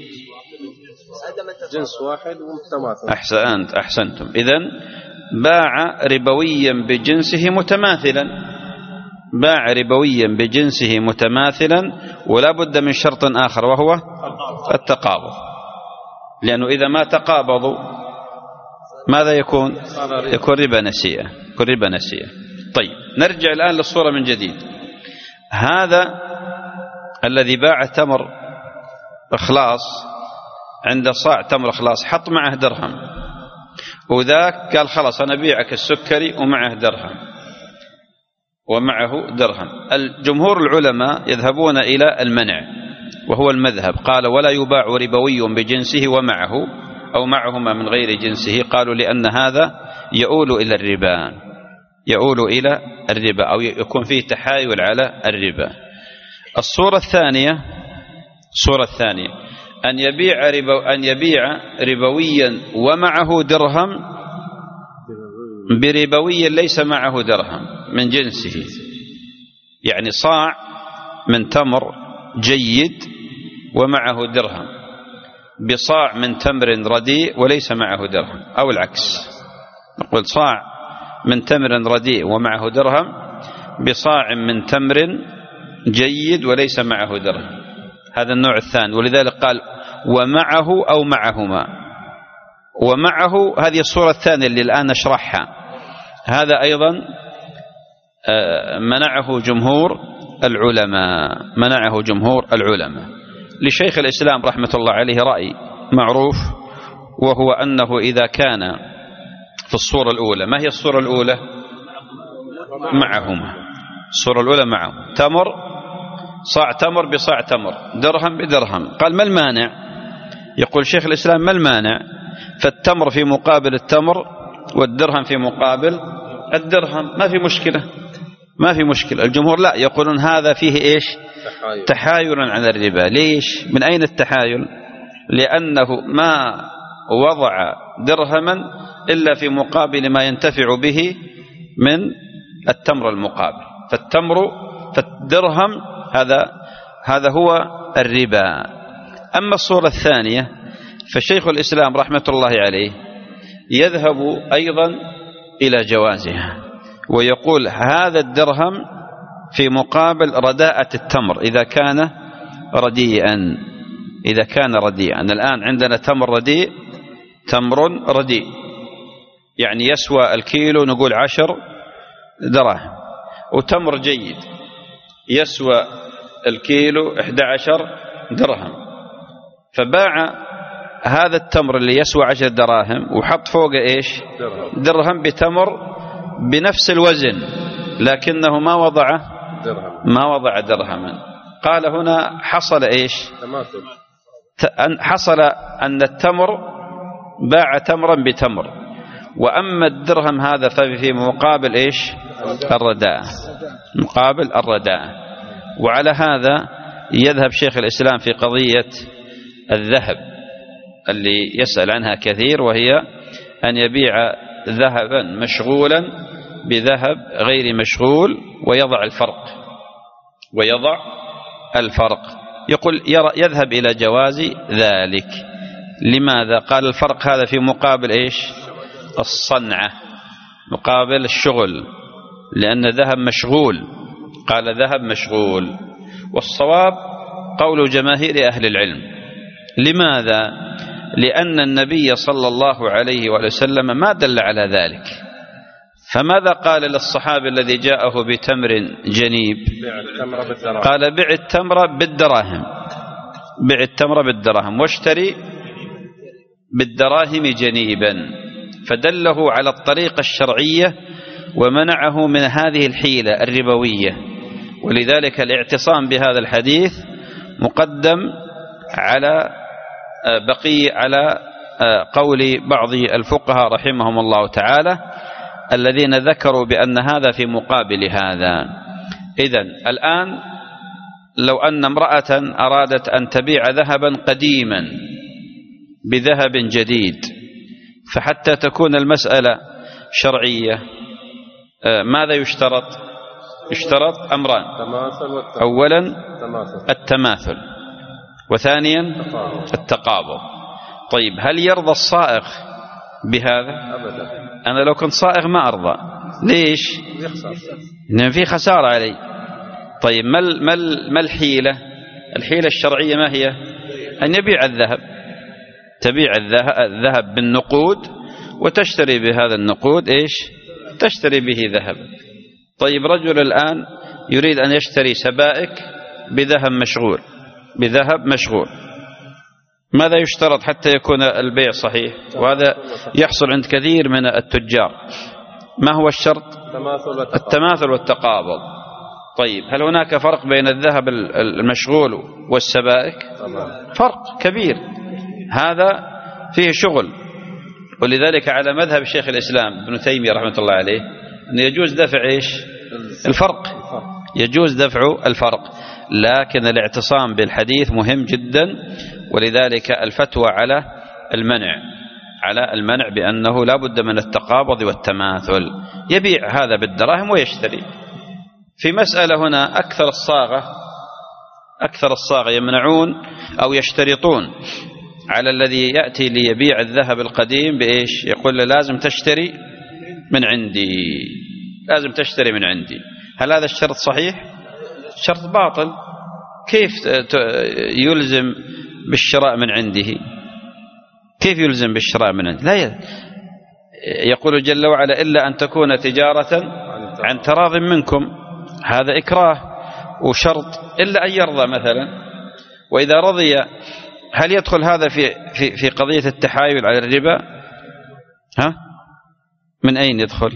جنس واحد ومتماثل. أحسنتم. إذن باع ربويا بجنسه متماثلا، باع ربويا بجنسه متماثلا، ولا بد من شرط آخر وهو التقابض، لأنه إذا ما تقابضوا ماذا يكون؟ يكون ربا نسيئة، يكون ربا نسيئة. طيب نرجع الآن للصورة من جديد. هذا الذي باع تمر إخلاص، عنده صاع تمر إخلاص، حط معه درهم، وذاك قال خلاص أنا بيعك السكري ومعه درهم. الجمهور العلماء يذهبون إلى المنع، وهو المذهب. قال: ولا يباع ربوي بجنسه ومعه أو معهما من غير جنسه. قالوا لأن هذا يؤول إلى الربا، يؤول إلى الربا، أو يكون فيه تحايل على الربا. الصورة الثانية أن يبيع ربويا ومعه درهم بربوي ليس معه درهم. من جنسه، يعني صاع من تمر جيد ومعه درهم بصاع من تمر رديء وليس معه درهم، أو العكس، نقول صاع من تمر رديء ومعه درهم بصاع من تمر جيد وليس معه درهم، هذا النوع الثاني. ولذلك قال ومعه أو معهما، ومعه هذه الصورة الثانية اللي الآن نشرحها، هذا أيضا منعه جمهور العلماء. لشيخ الإسلام رحمة الله عليه رأي معروف، وهو أنه إذا كان في الصورة الأولى، ما هي الصورة الأولى؟ معهما، الصورة الأولى معه تمر، صاع تمر بصاع تمر، درهم بدرهم. قال ما المانع؟ يقول شيخ الإسلام ما المانع؟ فالتمر في مقابل التمر والدرهم في مقابل الدرهم، ما في مشكلة. الجمهور لا، يقولون هذا فيه إيش؟ تحايل عن الربا. ليش؟ من أين التحايل؟ لأنه ما وضع درهما إلا في مقابل ما ينتفع به من التمر المقابل، فالدرهم هذا هو الربا. أما الصورة الثانية فشيخ الإسلام رحمة الله عليه يذهب أيضا إلى جوازها، ويقول هذا الدرهم في مقابل رداءة التمر إذا كان رديئا. الآن عندنا تمر رديء، يعني يسوى الكيلو نقول 10 دراهم، وتمر جيد يسوى الكيلو 11 درهم، فباع هذا التمر اللي يسوى 10 دراهم وحط فوقه إيش؟ درهم بتمر بنفس الوزن، لكنه ما وضع درهما. قال هنا حصل إيش؟ حصل أن التمر باع تمرا بتمر، وأما الدرهم هذا ففي مقابل إيش؟ الرداء. وعلى هذا يذهب شيخ الإسلام في قضية الذهب اللي يسأل عنها كثير، وهي أن يبيع ذهبا مشغولا بذهب غير مشغول ويضع الفرق. يقول يذهب إلى جواز ذلك. لماذا؟ قال الفرق هذا في مقابل إيش؟ الصنعة، مقابل الشغل، لأن ذهب مشغول. قال ذهب مشغول، والصواب قول جماهير أهل العلم. لماذا؟ لأن النبي صلى الله عليه وسلم ما دل على ذلك. فماذا قال للصحابي الذي جاءه بتمر جنيب؟ قال بع التمر بالدراهم واشتري بالدراهم جنيبا، فدله على الطريقة الشرعية ومنعه من هذه الحيلة الربوية. ولذلك الاعتصام بهذا الحديث مقدم على قول بعض الفقهاء رحمهم الله تعالى الذين ذكروا بأن هذا في مقابل هذا. إذن الآن لو أن امرأة أرادت أن تبيع ذهبا قديما بذهب جديد، فحتى تكون المسألة شرعية ماذا يشترط؟ يشترط أمران: أولا التماثل، وثانيا التقابض. طيب هل يرضى الصائغ بهذا؟ أبدا. أنا لو كنت صائغ ما أرضى. ليش؟ لأن في خسارة علي. طيب ما الحيلة؟ الحيلة الشرعية ما هي؟ أن يبيع الذهب، تبيع الذهب بالنقود وتشتري بهذا النقود إيش؟ تشتري به ذهب. طيب رجل الآن يريد أن يشتري سبائك بذهب مشغول، ماذا يشترط حتى يكون البيع صحيح؟ وهذا يحصل عند كثير من التجار. ما هو الشرط؟ التماثل والتقابض. طيب هل هناك فرق بين الذهب المشغول والسبائك؟ فرق كبير، هذا فيه شغل. ولذلك على مذهب شيخ الإسلام ابن تيمية رحمة الله عليه أن يجوز دفع إيش؟ الفرق، يجوز دفع الفرق، لكن الاعتصام بالحديث مهم جدا، ولذلك الفتوى على المنع. على المنع بأنه لا بد من التقابض والتماثل، يبيع هذا بالدراهم ويشتري. في مسألة هنا أكثر الصاغة يمنعون أو يشترطون على الذي يأتي ليبيع الذهب القديم بإيش؟ يقول له لازم تشتري من عندي، لازم تشتري من عندي. هل هذا الشرط صحيح؟ شرط باطل. كيف يلزم بالشراء من عنده؟ كيف يلزم بالشراء من عنده؟ لا يقول جل وعلا إلا أن تكون تجارة عن تراض منكم، هذا إكراه وشرط إلا أن يرضى مثلا. وإذا رضي هل يدخل هذا في قضية التحايل على الربا؟ ها؟ من أين يدخل؟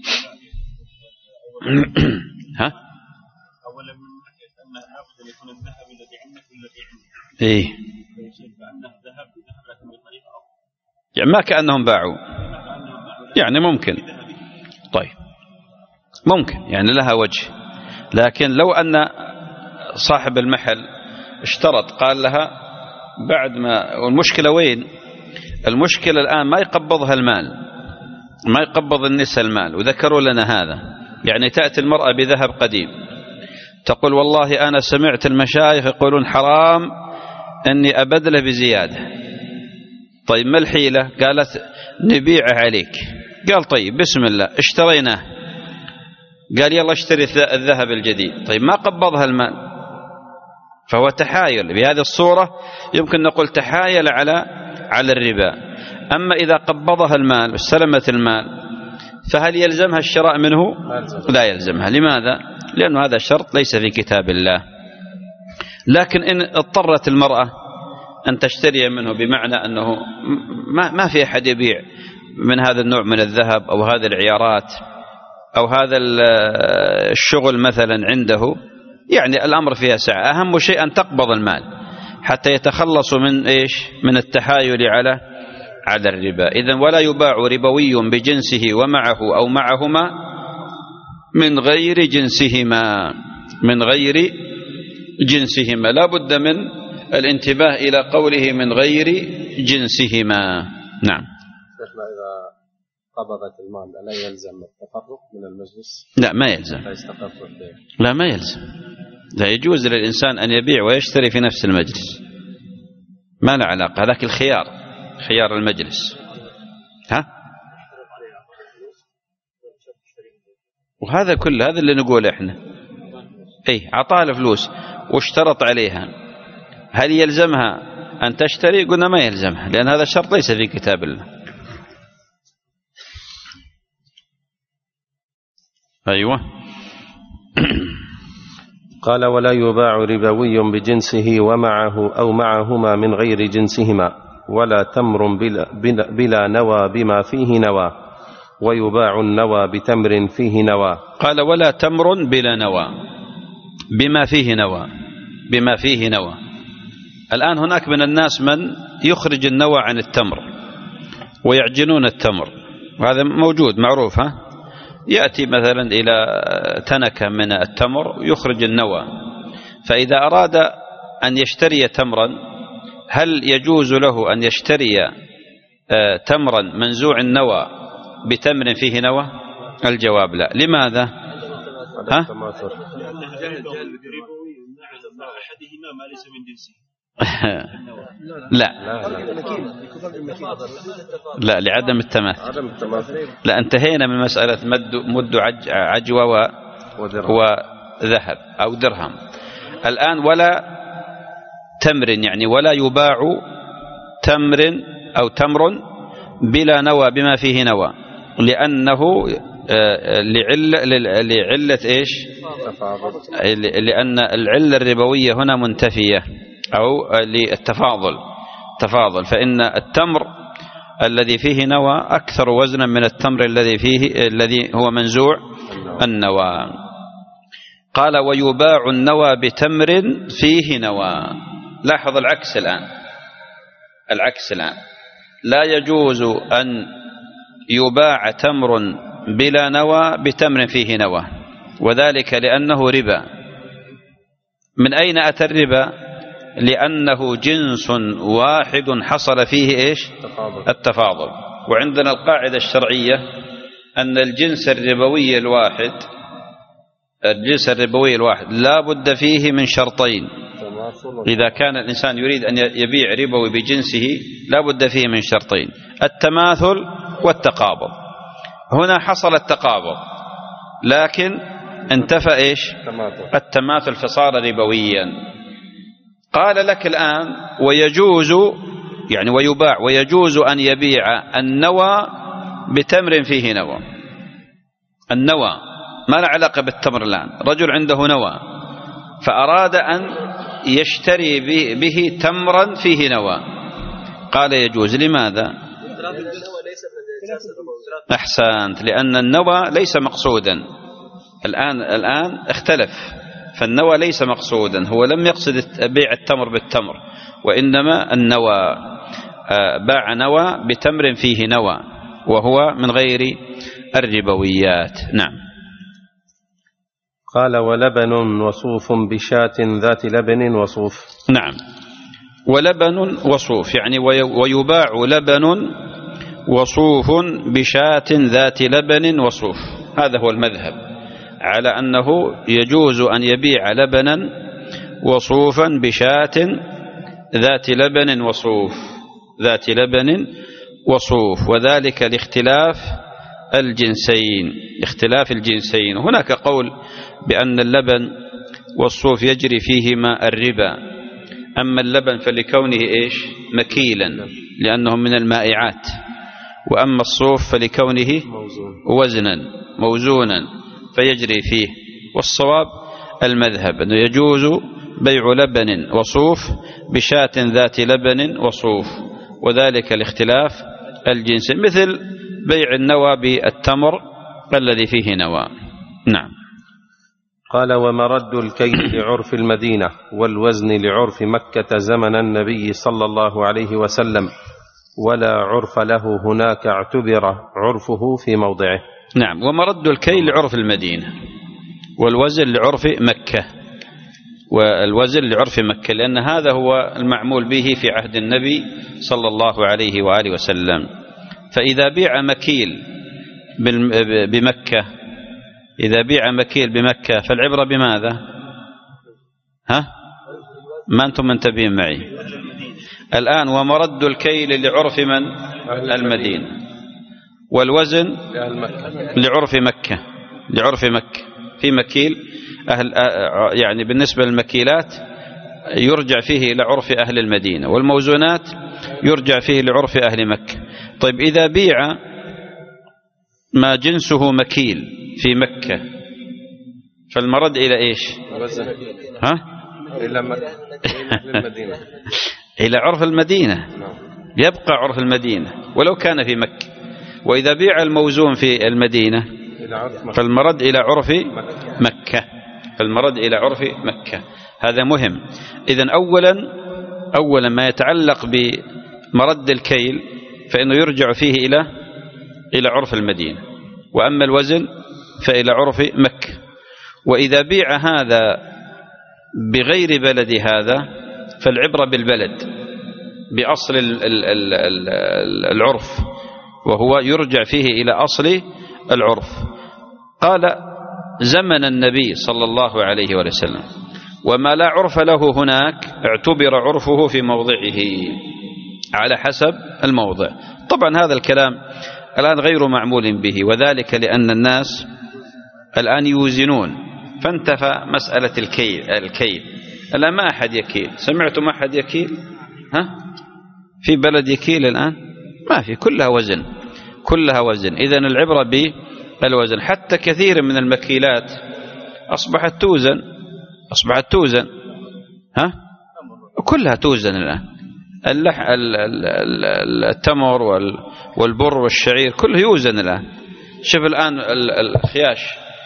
ها؟ أولا من ناحية أن الأفضل يكون الذهب الذي عندك والذي عندك. إيه. فأنه ذهب لكن بطريقة أفضل. يعني ما كأنهم باعوا. يعني ممكن. طيب. ممكن يعني لها وجه. لكن لو أن صاحب المحل اشترط قال لها بعد ما، والمشكلة وين؟ المشكلة الآن ما يقبضها المال، ما يقبض النساء المال، وذكروا لنا هذا. يعني تأتي المرأة بذهب قديم تقول والله أنا سمعت المشايخ يقولون حرام أني أبدله بزيادة. طيب ما الحيلة؟ قالت نبيعه عليك. قال طيب بسم الله، اشتريناه. قال يلا اشتري الذهب الجديد. طيب ما قبضها المال، فهو تحايل. بهذه الصورة يمكن نقول تحايل على الربا. أما إذا قبضها المال واستلمت المال فهل يلزمها الشراء منه؟ لا يلزمها. لماذا؟ لأن هذا شرط ليس في كتاب الله. لكن إن اضطرت المرأة أن تشتري منه بمعنى أنه ما في أحد يبيع من هذا النوع من الذهب أو هذه العيارات أو هذا الشغل مثلا عنده، يعني الأمر فيها سعة. أهم شيء أن تقبض المال حتى يتخلصوا من إيش؟ من التحايل على الربا. إذن ولا يباع ربوي بجنسه ومعه أو معهما من غير جنسهما. لا بد من الانتباه إلى قوله من غير جنسهما. نعم. إذا قبضت المال لا يلزم التفرق من المجلس؟ لا ما يلزم. لا ما يلزم. لا يجوز للإنسان أن يبيع ويشتري في نفس المجلس، ما له علاقة. هذاك خيار المجلس. ها؟ وهذا كل هذا اللي نقول احنا. اي اعطاها الفلوس واشترط عليها، هل يلزمها أن تشتري؟ قلنا ما يلزمها، لأن هذا الشرط ليس في كتاب الله. أيوة. قال ولا يباع ربوي بجنسه ومعه أو معهما من غير جنسهما، ولا تمر بلا نوى بما فيه نوى، ويباع النوى بتمر فيه نوى. قال ولا تمر بلا نوى بما فيه نوى. الآن هناك من الناس من يخرج النوى عن التمر ويعجنون التمر، وهذا موجود معروف. يأتي مثلا إلى تنكة من التمر يخرج النوى، فإذا أراد أن يشتري تمرا هل يجوز له أن يشتري تمرا منزوع النوى بتمر فيه نوى؟ الجواب لا. لماذا؟ لا لعدم التماثل. لا انتهينا من مسألة مد عجوة وذهب أو درهم. الآن ولا تمر، يعني ولا يباع تمر أو تمر بلا نوى بما فيه نوى، لأنه لعلة إيش؟ لأن العلة الربوية هنا منتفية أو للتفاضل. فإن التمر الذي فيه نوى أكثر وزنا من التمر الذي هو منزوع النوى. قال ويباع النوى بتمر فيه نوى. لاحظ العكس الآن لا يجوز أن يباع تمر بلا نوى بتمر فيه نوى، وذلك لأنه ربا. من أين أتى الربا؟ لأنه جنس واحد حصل فيه إيش؟ التفاضل. وعندنا القاعدة الشرعية أن الجنس الربوي الواحد لا بد فيه من شرطين. إذا كان الإنسان يريد أن يبيع ربوي بجنسه لا بد فيه من شرطين: التماثل والتقابض. هنا حصل التقابض لكن انتفى إيش؟ التماثل فصار ربويا. قال لك الآن ويجوز يعني ويباع ويجوز أن يبيع النوى بتمر فيه نوى. النوى ما له علاقة بالتمر. الآن رجل عنده نوى فأراد أن يشتري به تمرا فيه نوى، قال يجوز. لماذا؟ أحسنت، لأن النوى ليس مقصودا. الآن اختلف، فالنوى ليس مقصودا، هو لم يقصد بيع التمر بالتمر، وإنما النوى باع نوى بتمر فيه نوى وهو من غير الربويات. نعم. قال ولبن وصوف بشاة ذات لبن وصوف. نعم، ولبن وصوف يعني ويباع لبن وصوف بشاة ذات لبن وصوف. هذا هو المذهب على أنه يجوز أن يبيع لبنا وصوفا بشاة ذات لبن وصوف، ذات لبن وصوف، وذلك لاختلاف الجنسين. هناك قول بأن اللبن والصوف يجري فيهما الربا، أما اللبن فلكونه إيش؟ مكيلا لأنه من المائعات، وأما الصوف فلكونه موزونا فيجري فيه. والصواب المذهب أنه يجوز بيع لبن وصوف بشاة ذات لبن وصوف، وذلك لاختلاف الجنس، مثل بيع النوى بالتمر الذي فيه نوى. نعم. قال ومرد الكيل لعرف المدينة والوزن لعرف مكة زمن النبي صلى الله عليه وسلم، ولا عرف له هناك اعتبر عرفه في موضعه. نعم، ومرد الكيل لعرف المدينة والوزن لعرف مكة، والوزن لعرف مكة، لأن هذا هو المعمول به في عهد النبي صلى الله عليه وآله وسلم. فإذا بيع مكيل بمكة، إذا بيع مكيل بمكة فالعبرة بماذا؟ ما أنتم منتبهين معي الآن. ومرد الكيل لعرف من؟ المدينة. والوزن لعرف مكة، لعرف مكة. في مكيل يعني بالنسبة للمكيلات يرجع فيه إلى عرف أهل المدينة، والموزونات يرجع فيه لعرف أهل مكة. طيب إذا بيع ما جنسه مكيل في مكة فالمرد إلى إيش؟ إلى عرف المدينة، يبقى عرف المدينة ولو كان في مكة. وإذا بيع الموزون في المدينة فالمرد إلى عرف مكة، فالمرد إلى عرف مكة. هذا مهم. إذن أولا ما يتعلق بمرد الكيل فإنه يرجع فيه إلى عرف المدينة، وأما الوزن فإلى عرف مكة. وإذا بيع هذا بغير بلد هذا فالعبرة بالبلد، بأصل العرف، وهو يرجع فيه إلى أصل العرف. قال زمن النبي صلى الله عليه وسلم، وما لا عرف له هناك اعتبر عرفه في موضعه على حسب الموضع. طبعا هذا الكلام الآن غير معمول به، وذلك لأن الناس الآن يوزنون، فانتفى مسألة الكيل. الآن ما أحد يكيل. سمعتم أحد يكيل؟ في بلد يكيل الآن؟ ما في، كلها وزن. إذن العبرة بالوزن. حتى كثير من المكيلات أصبحت توزن كلها توزن الآن. التمر والبر والشعير كله يوزن الآن. شوف الآن خياش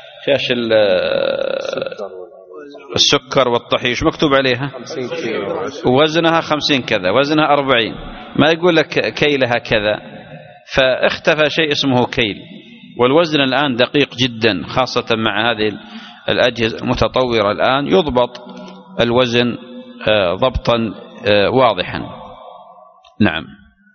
السكر والطحيش مكتوب عليها 50 كيلو، وزنها 50 كذا، وزنها 40، ما يقول لك كيلها كذا. فاختفى شيء اسمه كيل. والوزن الآن دقيق جدا، خاصة مع هذه الأجهزة المتطورة. الآن يضبط الوزن ضبطا واضحا. نعم.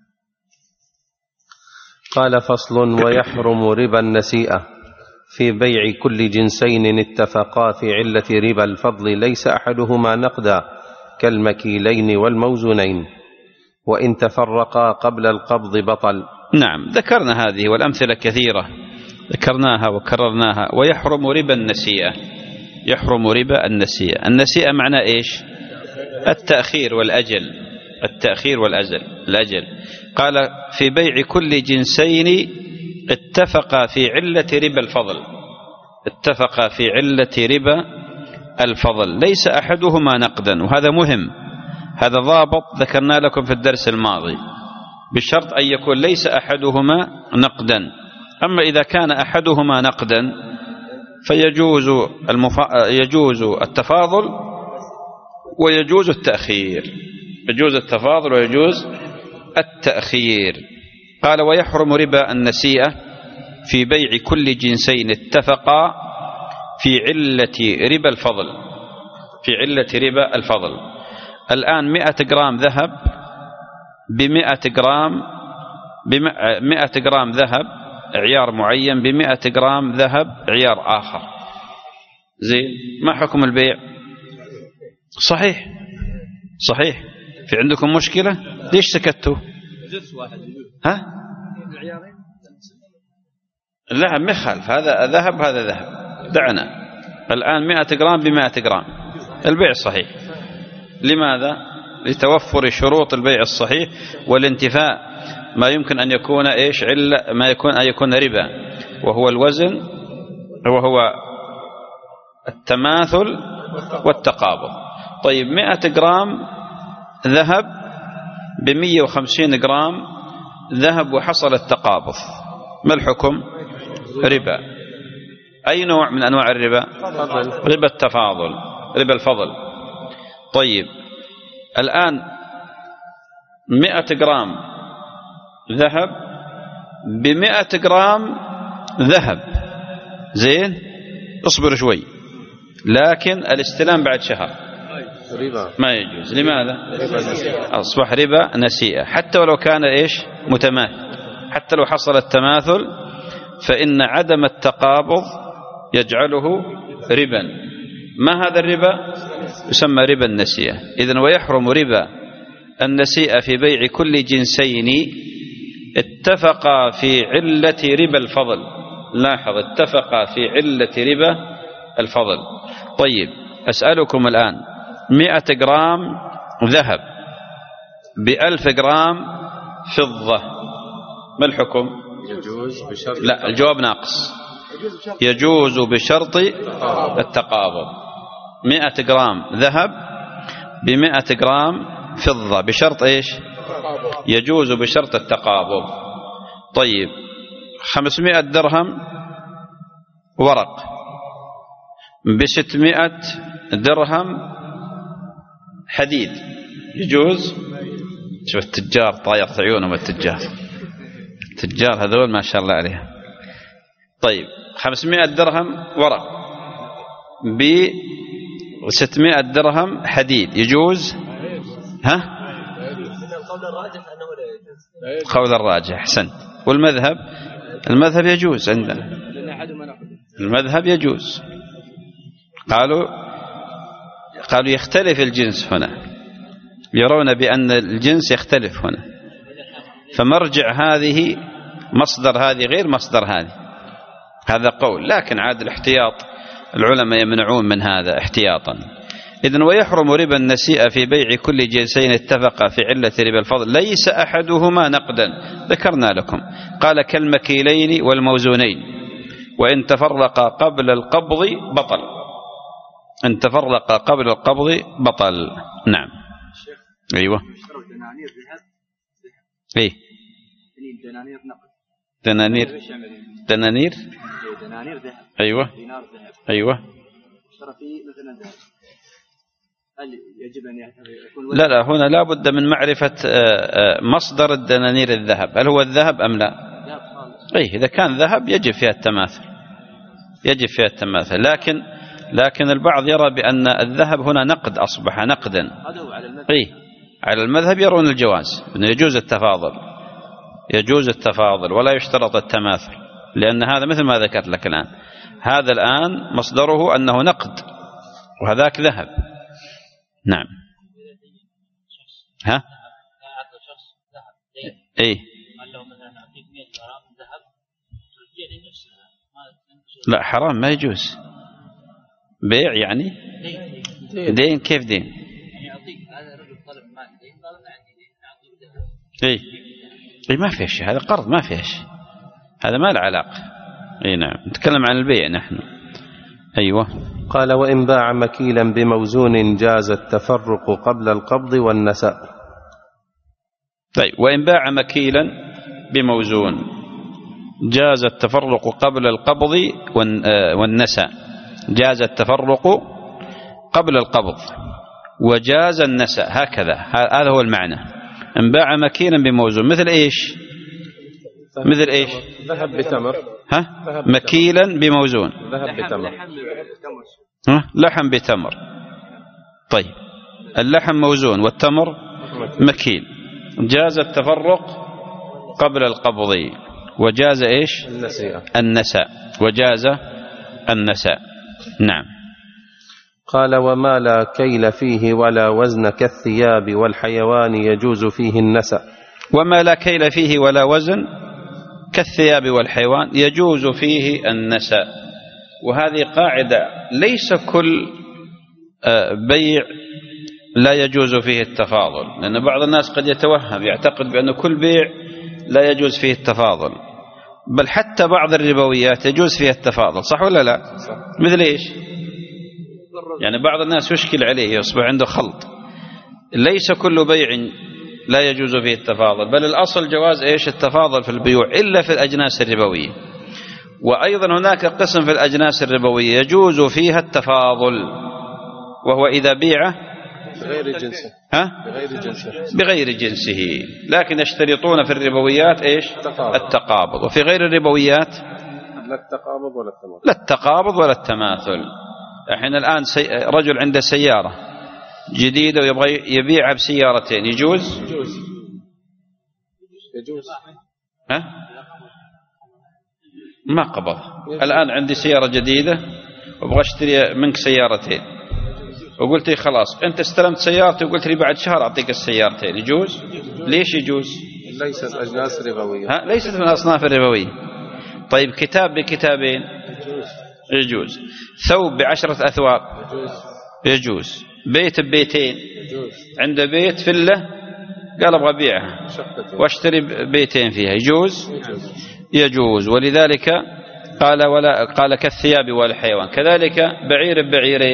قال: فصل: ويحرم ربا النسيئة في بيع كل جنسين اتفقا في علة ربا الفضل ليس أحدهما نقدا كالمكيلين والموزونين، وإن تفرقا قبل القبض بطل. نعم، ذكرنا هذه والأمثلة كثيرة ذكرناها وكررناها. ويحرم ربا النسيئة، يحرم ربا النسيئة. النسيئة معنى إيش؟ التأخير والأجل، التأخير والأجل. قال: في بيع كل جنسين اتفقا في علة ربا الفضل، اتفقا في علة ربا الفضل ليس أحدهما نقدا. وهذا مهم، هذا ضابط ذكرنا لكم في الدرس الماضي، بشرط أن يكون ليس أحدهما نقدا. أما إذا كان أحدهما نقدا يجوز التفاضل ويجوز التأخير، يجوز التفاضل ويجوز التأخير. قال: ويحرم ربا النسيئة في بيع كل جنسين اتفقا في علة ربا الفضل، في علة ربا الفضل. الآن 100 جرام ذهب ب100 جرام، 100 جرام ذهب عيار معين ب100 جرام ذهب عيار آخر، زين، ما حكم البيع؟ صحيح، صحيح. في عندكم مشكلة؟ ليش سكتوا؟ ها؟ لا، ما يخالف، هذا ذهب هذا ذهب، دعنا. الآن 100 جرام ب100 جرام، البيع صحيح. لماذا؟ لتوفر شروط البيع الصحيح والانتفاء ما يمكن أن يكون إيش علة، ما يكون أن يكون ربا، وهو الوزن، وهو التماثل والتقابض. طيب 100 جرام ذهب ب150 جرام ذهب وحصل التقابض، ما الحكم؟ ربا. أي نوع من أنواع الربا؟ ربا التفاضل، ربا الفضل. طيب الآن 100 جرام ذهب ب100 جرام ذهب، زين، اصبر شوي، لكن الاستلام بعد شهر ما يجوز. لماذا؟ أصبح ربا نسيئة، حتى ولو كان إيش متماثل، حتى لو حصل التماثل فإن عدم التقابض يجعله ربا. ما هذا الربا؟ يسمى ربا النسيئة. إذن ويحرم ربا النسيئة في بيع كل جنسين اتفقا في علة ربا الفضل. لاحظ، اتفقا في علة ربا الفضل. طيب أسألكم الآن، 100 جرام ذهب ب1000 جرام فضة، ما الحكم؟ يجوز بشرط، لا، الجواب ناقص. يجوز بشرط التقابض. 100 جرام ذهب ب100 جرام فضة بشرط إيش؟ يجوز بشرط التقابض. طيب 500 درهم ورق ب600 درهم حديد، يجوز؟ شوف التجار طايرت عيونهم، التجار هذول ما شاء الله عليهم. طيب 500 درهم ورق ب600 درهم حديد، يجوز؟ ها؟ القول الراجح أنه لا يجوز. قول الراجح، أحسنت. والمذهب؟ المذهب يجوز عندنا، المذهب يجوز. قالوا يختلف الجنس هنا، يرون بأن الجنس يختلف هنا، فمرجع هذه مصدر هذه غير مصدر هذه، هذا قول. لكن عاد الاحتياط العلماء يمنعون من هذا احتياطا. إذن ويحرم ربا النسيئة في بيع كل جنسين اتفقا في علة ربا الفضل ليس أحدهما نقدا، ذكرنا لكم. قال: كالمكيلين والموزونين، وإن تفرقا قبل القبض بطل. إن تفرقا قبل القبض بطل. نعم. أيوة. إيه؟ دنانير ذهب. أيوة. أيوة. هل يجب أن يكون؟ لا، هنا لا بد من معرفة مصدر الدنانير الذهب، هل هو الذهب أم لا؟ أي، إذا كان ذهب يجب فيها التماثل، يجب فيها التماثل. لكن لكن البعض يرى بأن الذهب هنا نقد، أصبح نقدا. على المذهب يرون الجواز، أنه يجوز التفاضل، يجوز التفاضل ولا يشترط التماثل، لأن هذا مثل ما ذكرت لك الآن، هذا الآن مصدره أنه نقد وهذاك ذهب. نعم. ها؟ إيه؟ لا حرام، ما يجوز. بيع يعني دين. كيف دين؟ اي ما فيها شيء، هذا قرض ما فيها شيء، هذا ما له علاقة. اي نعم، نتكلم عن البيع نحن. ايوه. قال وإن باع مكيلا بموزون جاز التفرق قبل القبض والنساء. طيب، وإن باع مكيلا بموزون جاز التفرق قبل القبض والنساء. جاز التفرق قبل القبض وجاز النساء، هكذا، هذا هو المعنى. ان باع مكيلا بموزون مثل ايش؟ مثل ايش؟ ذهب بتمر. ها؟ مكيلا بموزون، ذهب بتمر. لحم بتمر. طيب، اللحم موزون والتمر مكيل، جاز التفرق قبل القبض وجاز ايش؟ النساء، وجاز النساء. نعم. قال وما لا كيل فيه ولا وزن كالثياب والحيوان يجوز فيه النساء. وما لا كيل فيه ولا وزن كالثياب والحيوان يجوز فيه النساء. وهذه قاعدة، ليس كل بيع لا يجوز فيه التفاضل، لأن بعض الناس قد يتوهم يعتقد بأن كل بيع لا يجوز فيه التفاضل، بل حتى بعض الربويات يجوز فيها التفاضل، صح ولا لا؟ مثل ايش؟ يعني بعض الناس يشكل عليه، يصبح عنده خلط. ليس كل بيع لا يجوز فيه التفاضل، بل الأصل جواز ايش؟ التفاضل في البيوع، إلا في الأجناس الربوية. وأيضا هناك قسم في الأجناس الربوية يجوز فيها التفاضل، وهو إذا بيع بغير جنسه. بغير جنسه، لكن يشترطون في الربويات ايش؟ التقابض. وفي غير الربويات لا التقابض ولا التماثل. احنا الآن رجل عنده سيارة جديدة ويبغى يبيعها بسيارتين، يجوز؟ ها؟ ما قبض. الآن عندي سيارة جديدة وابغى اشتري منك سيارتين، وقلت لي خلاص انت استلمت سيارتي وقلت لي بعد شهر اعطيك السيارتين، يجوز؟ ليش يجوز؟ ليست اجناس ربويه. ليست من الاصناف الربويه. طيب، كتاب بكتابين يجوز، ثوب ب10 أثواب يجوز، بيت ببيتين، عنده بيت فله قال ابغى ابيعها واشتري بيتين فيها، يجوز؟ يجوز. ولذلك قال كالثياب والحيوان. كذلك بعير ببعيرين،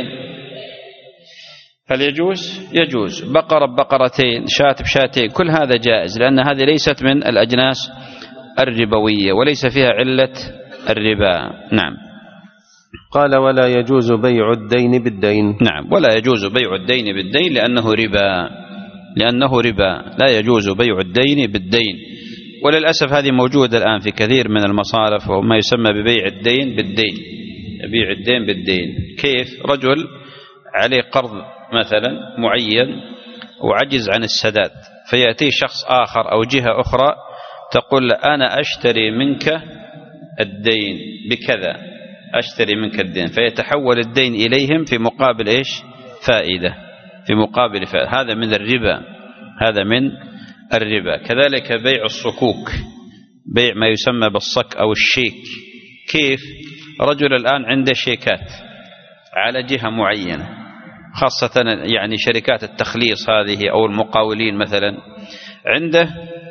هل يجوز؟ يجوز. بقرة ببقرتين، شاة بشاتين، كل هذا جائز، لأن هذه ليست من الأجناس الربوية وليس فيها علة الربا. نعم. قال ولا يجوز بيع الدين بالدين. نعم، ولا يجوز بيع الدين بالدين لأنه ربا، لأنه ربا، لا يجوز بيع الدين بالدين. وللأسف هذه موجودة الآن في كثير من المصارف، وما يسمى ببيع الدين بالدين، يبيع الدين بالدين. كيف؟ رجل عليه قرض مثلا معين وعجز عن السداد، فيأتي شخص آخر أو جهة أخرى تقول له أنا أشتري منك الدين بكذا، أشتري منك الدين، فيتحول الدين إليهم في مقابل إيش؟ فائدة، في مقابل فائدة. هذا من الربا، هذا من الربا. كذلك بيع الصكوك، بيع ما يسمى بالصك أو الشيك. كيف؟ رجل الآن عنده شيكات على جهة معينة، خاصة يعني شركات التخليص هذه أو المقاولين مثلا، عنده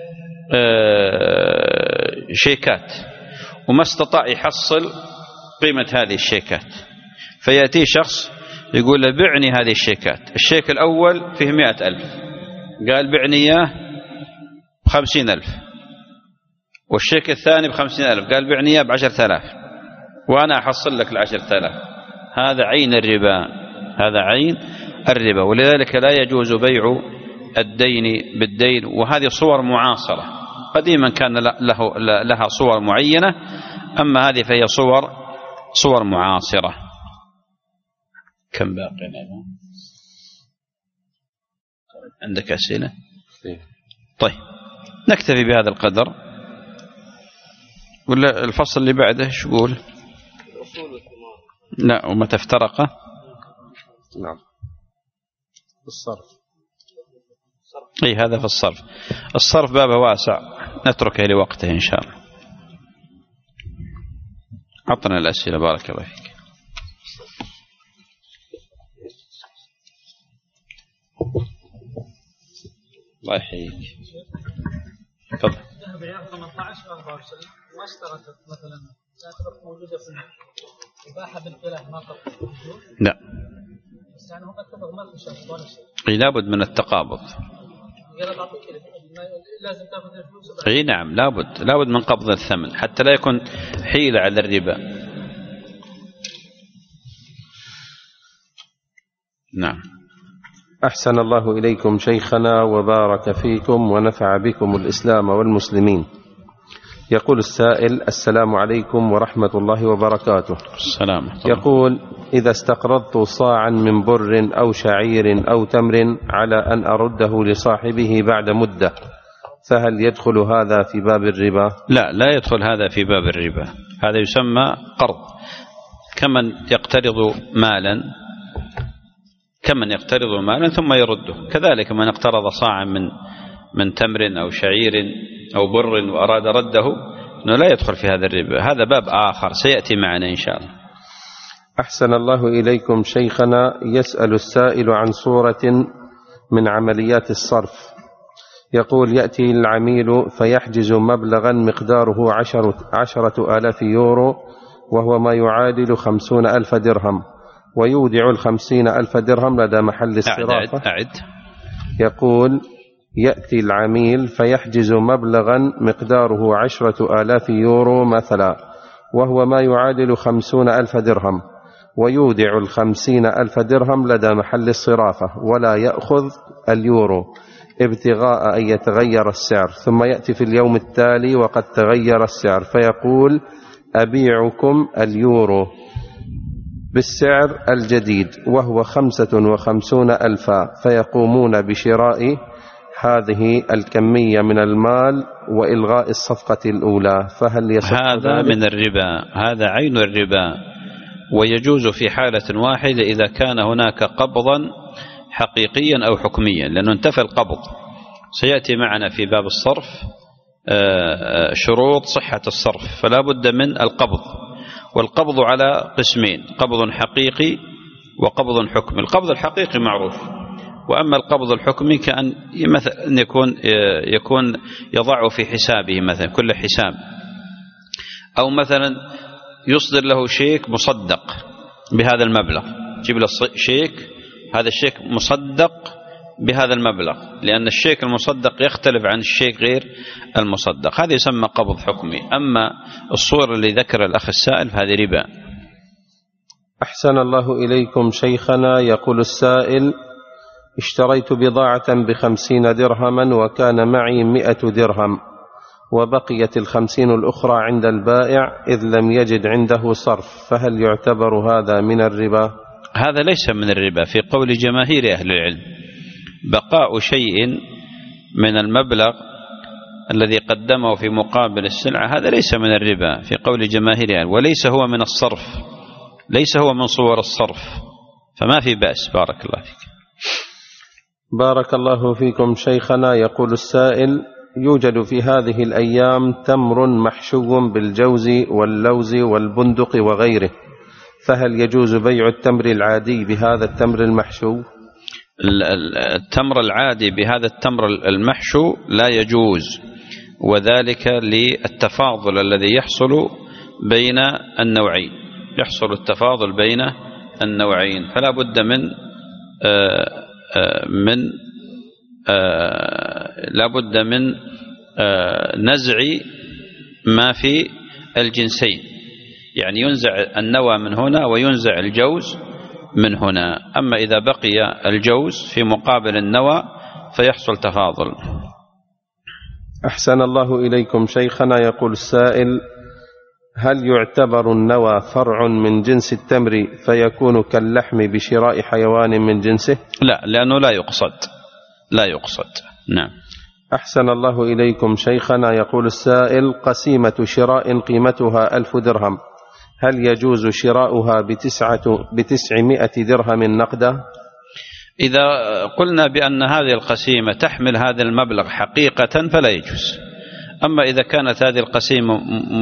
شيكات وما استطاع يحصل قيمة هذه الشيكات، فيأتي شخص يقول له بعني هذه الشيكات. الشيك الأول فيه 100,000، قال بعني إياه ب50,000، والشيك الثاني ب50,000، قال بعني إياه ب10,000 وأنا أحصل لك ال10,000. هذا عين الربا، هذا عين الربا. ولذلك لا يجوز بيع الدين بالدين. وهذه صور معاصرة، قديما كان لها صور معينة، أما هذه فهي صور معاصرة. كم باقي الآن؟ عندك أسئلة؟ طيب نكتفي بهذا القدر، ولا الفصل اللي بعده ايش يقول؟ لا، ومتى افترقه؟ نعم الصرف. اي هذا في الصرف. الصرف بابه واسع، نتركه لوقته ان شاء الله. عطنا الأسئلة بارك الله فيك. الله يحييك. تفضل. ذهب إلى 18 و 24 ما اشترطت مثلا لا موجودة في الإباحة بالخلاف ما قبل. لا. بس يعني هم اتفقوا ما في شرط ولا شيء. اي لابد من التقابض. لازم تاخذ الفلوس. اي نعم لابد من قبض الثمن حتى لا يكون حيلة على الربا. نعم. أحسن الله إليكم شيخنا وبارك فيكم ونفع بكم الإسلام والمسلمين. يقول السائل: السلام عليكم ورحمة الله وبركاته. السلام. يقول: إذا استقرضت صاعا من بر أو شعير أو تمر على أن أرده لصاحبه بعد مدة، فهل يدخل هذا في باب الربا؟ لا يدخل هذا في باب الربا. هذا يسمى قرض، كمن يقترض مالا ثم يرده، كذلك من اقترض صاعا من تمر أو شعير أو بر وأراد رده، أنه لا يدخل في هذا الربا. هذا باب آخر سيأتي معنا إن شاء الله. أحسن الله إليكم شيخنا. يسأل السائل عن صورة من عمليات الصرف. يقول: يأتي العميل فيحجز مبلغا مقداره 10,000 يورو، وهو ما يعادل 50,000 درهم، ويودع 50,000 درهم لدى محل الصرافة. أعد. يقول: يأتي العميل فيحجز مبلغا مقداره 10,000 يورو مثلا، وهو ما يعادل 50,000 درهم، ويودع 50,000 درهم لدى محل الصرافة ولا يأخذ اليورو ابتغاء أن يتغير السعر، ثم يأتي في اليوم التالي وقد تغير السعر فيقول: أبيعكم اليورو بالسعر الجديد وهو 55,000، فيقومون بشراء هذه الكمية من المال وإلغاء الصفقة الأولى، فهل يصح هذا ذلك؟ من الربا، هذا عين الربا، ويجوز في حالة واحدة إذا كان هناك قبضا حقيقيا أو حكميا، لأنه انتفى القبض. سيأتي معنا في باب الصرف شروط صحة الصرف، فلا بد من القبض، والقبض على قسمين: قبض حقيقي وقبض حكمي. القبض الحقيقي معروف، وأما القبض الحكمي كأن مثلا يكون يضعه في حسابه، مثلا كل حساب، أو مثلا يصدر له شيك مصدق بهذا المبلغ، جيب له شيك، هذا الشيك مصدق بهذا المبلغ، لأن الشيك المصدق يختلف عن الشيك غير المصدق، هذا يسمى قبض حكمي. أما الصورة اللي ذكر الأخ السائل فهذه ربا. أحسن الله إليكم شيخنا. يقول السائل: اشتريت بضاعة ب50 درهما وكان معي 100 درهم، وبقيت 50 الأخرى عند البائع إذ لم يجد عنده صرف، فهل يعتبر هذا من الربا؟ هذا ليس من الربا في قول جماهير أهل العلم. بقاء شيء من المبلغ الذي قدمه في مقابل السلعة هذا ليس من الربا في قول جماهير أهل، وليس هو من الصرف، ليس هو من صور الصرف، فما في بأس. بارك الله فيك. بارك الله فيكم شيخنا. يقول السائل: يوجد في هذه الأيام تمر محشو بالجوز واللوز والبندق وغيره، فهل يجوز بيع التمر العادي بهذا التمر المحشو؟ التمر العادي بهذا التمر المحشو لا يجوز، وذلك للتفاضل الذي يحصل بين النوعين، يحصل التفاضل بين النوعين، فلا بد من نزع ما في الجنسين، يعني ينزع النوى من هنا وينزع الجوز من هنا. أما إذا بقي الجوز في مقابل النوى فيحصل تفاضل. أحسن الله إليكم شيخنا. يقول السائل: هل يعتبر النوى فرع من جنس التمر فيكون كاللحم بشراء حيوان من جنسه؟ لا، لأنه لا يقصد. نعم. أحسن الله إليكم شيخنا. يقول السائل: قسيمة شراء قيمتها 1000 درهم، هل يجوز شراؤها ب900 درهم نقدا؟ إذا قلنا بأن هذه القسيمة تحمل هذا المبلغ حقيقة فلا يجوز. أما إذا كانت هذه القسيمة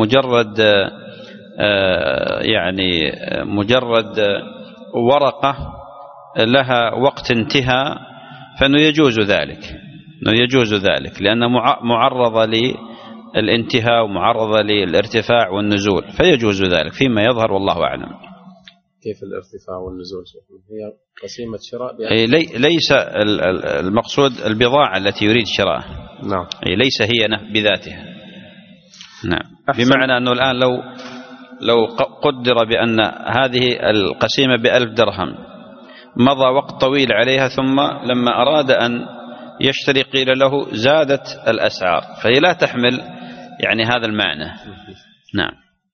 مجرد ورقة لها وقت انتهاء فإنه يجوز ذلك لأنها معرضة للانتهاء ومعرضة للارتفاع والنزول، فيجوز ذلك فيما يظهر والله أعلم. كيف الارتفاع والنزول؟ هي قسيمة شراء ليس المقصود البضاعة التي يريد شراءها. نعم. ليس هي بذاتها. نعم. بمعنى أنه الآن لو قدر بأن هذه القسيمة ب1000 درهم، مضى وقت طويل عليها، ثم لما أراد أن يشتري قيل له زادت الأسعار، فهي لا تحمل هذا المعنى. نعم.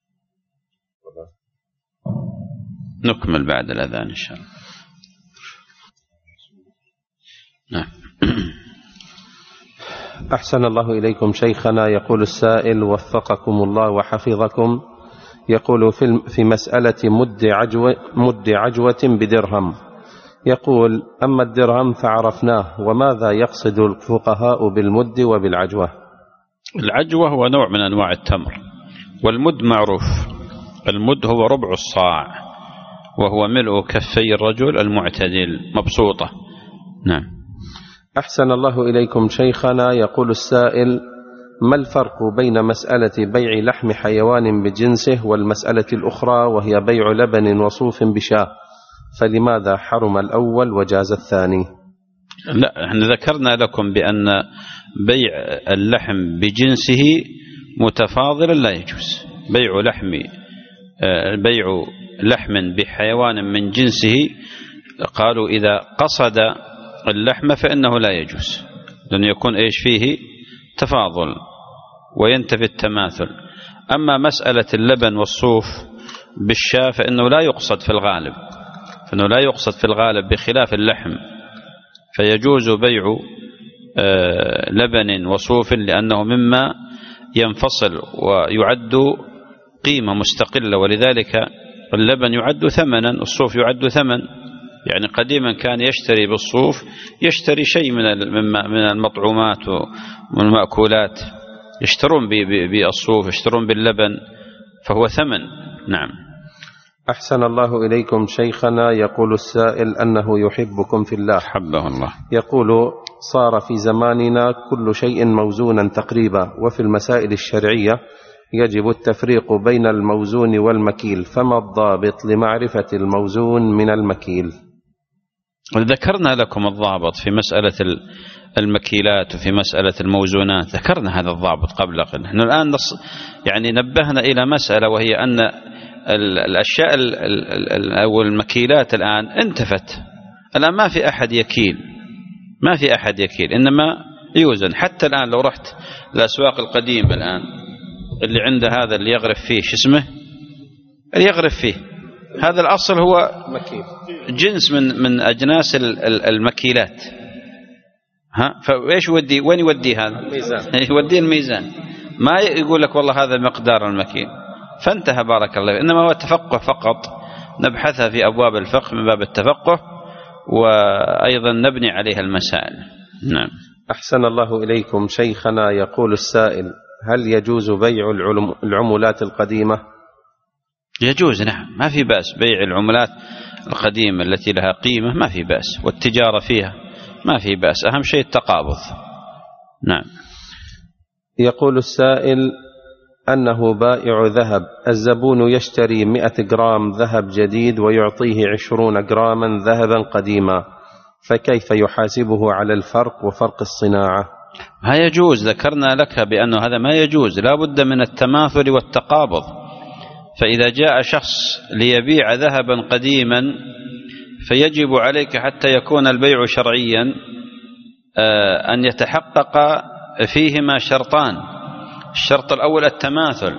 نكمل بعد الأذان إن شاء الله. نعم. أحسن الله إليكم شيخنا. يقول السائل وفقكم الله وحفظكم، يقول في مسألة مد عجوة بدرهم، يقول: أما الدرهم فعرفناه، وماذا يقصد الفقهاء بالمد وبالعجوة؟ العجوة هو نوع من أنواع التمر، والمد معروف. المد هو ربع الصاع، وهو ملء كفي الرجل المعتدل مبسوطة. نعم. أحسن الله إليكم شيخنا. يقول السائل: ما الفرق بين مسألة بيع لحم حيوان بجنسه والمسألة الأخرى وهي بيع لبن وصوف بشاة؟ فلماذا حرم الأول وجاز الثاني؟ لا، احنا ذكرنا لكم بأن بيع اللحم بجنسه متفاضلا لا يجوز. بيع لحم بحيوان من جنسه، قالوا إذا قصد اللحم فإنه لا يجوز، لأنه يكون فيه تفاضل وينتفي التماثل. أما مسألة اللبن والصوف بالشاة فإنه لا يقصد في الغالب بخلاف اللحم، فيجوز بيع لبن وصوف لأنه مما ينفصل ويعد قيمة مستقلة، ولذلك اللبن يعد ثمنا، الصوف يعد ثمن. قديما كان يشتري بالصوف يشتري شيء من المطعومات ومن المأكولات، يشترون بالصوف، يشترون باللبن، فهو ثمن. نعم. أحسن الله إليكم شيخنا. يقول السائل أنه يحبكم في الله. حبه الله. يقول: صار في زماننا كل شيء موزونا تقريبا، وفي المسائل الشرعية يجب التفريق بين الموزون والمكيل، فما الضابط لمعرفة الموزون من المكيل؟ ذكرنا لكم الضابط في مسألة المكيلات وفي مسألة الموزونات، ذكرنا هذا الضابط قبل قليل. نحن الآن نبهنا إلى مسألة، وهي أن الأشياء أو المكيلات الآن انتفت. الآن ما في أحد يكيل، إنما يوزن. حتى الآن لو رحت الأسواق القديمة الآن اللي عنده هذا اللي يغرف فيه، شو اسمه اللي يغرف فيه، هذا الأصل هو مكيل، جنس من أجناس المكيلات. فإيش وين يودي هذا؟ الميزان. يوديه الميزان، ما يقول لك والله هذا مقدار المكيل، فانتهى. بارك الله. إنما هو التفقه فقط، نبحثها في أبواب الفقه من باب التفقه، وأيضا نبني عليها المسائل. نعم. أحسن الله إليكم شيخنا. يقول السائل: هل يجوز بيع العملات القديمة؟ يجوز، نعم، ما في بأس بيع العملات القديمة التي لها قيمة، ما في بأس، والتجارة فيها ما في بأس، أهم شيء التقابض. نعم. يقول السائل أنه بائع ذهب، الزبون يشتري 100 جرام ذهب جديد ويعطيه 20 جراما ذهبا قديما، فكيف يحاسبه على الفرق وفرق الصناعة؟ ما يجوز. ذكرنا لك بأنه هذا ما يجوز، لا بد من التماثل والتقابض. فإذا جاء شخص ليبيع ذهبا قديما فيجب عليك حتى يكون البيع شرعيا أن يتحقق فيهما شرطان. الشرط الأول التماثل،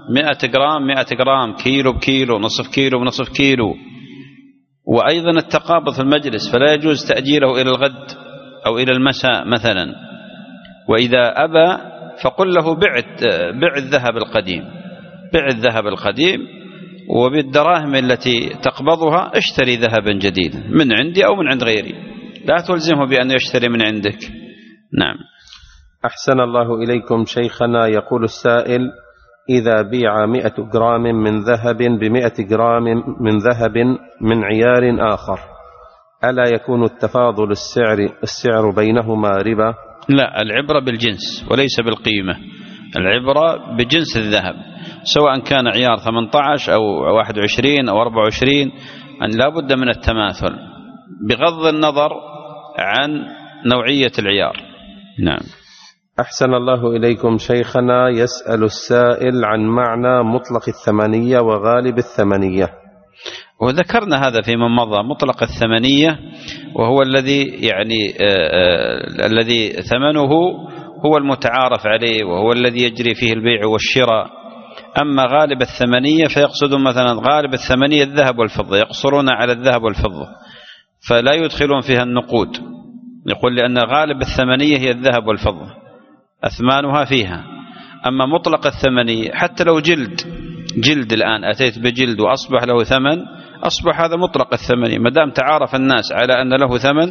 100 جرام 100 جرام، كيلو بكيلو، نصف كيلو بنصف كيلو. وأيضا التقابض في المجلس، فلا يجوز تأجيله إلى الغد أو إلى المساء مثلا. وإذا أبى فقل له بع الذهب القديم، بع الذهب القديم، وبالدراهم التي تقبضها اشتري ذهبا جديدا من عندي أو من عند غيري، لا تلزمه بأن يشتري من عندك. نعم. أحسن الله إليكم شيخنا. يقول السائل: إذا بيع 100 جرام من ذهب ب100 جرام من ذهب من عيار آخر، ألا يكون التفاضل السعر بينهما ربا؟ لا، العبرة بالجنس وليس بالقيمة. العبرة بجنس الذهب، سواء كان عيار 18 أو 21 أو 24، أن لا بد من التماثل بغض النظر عن نوعية العيار. نعم. أحسن الله إليكم شيخنا. يسأل السائل عن معنى مطلق الثمنية وغالب الثمنية. وذكرنا هذا فيما مضى. مطلق الثمنية وهو الذي الذي ثمنه هو المتعارف عليه وهو الذي يجري فيه البيع والشراء. أما غالب الثمنية فيقصدون مثلا غالب الثمنية الذهب والفضة، يقصرون على الذهب والفضة فلا يدخلون فيها النقود. يقول لأن غالب الثمنية هي الذهب والفضة، أثمانها فيها. أما مطلق الثمنية حتى لو جلد الآن أتيت بجلد وأصبح له ثمن، أصبح هذا مطلق الثمنية، ما دام تعارف الناس على أن له ثمن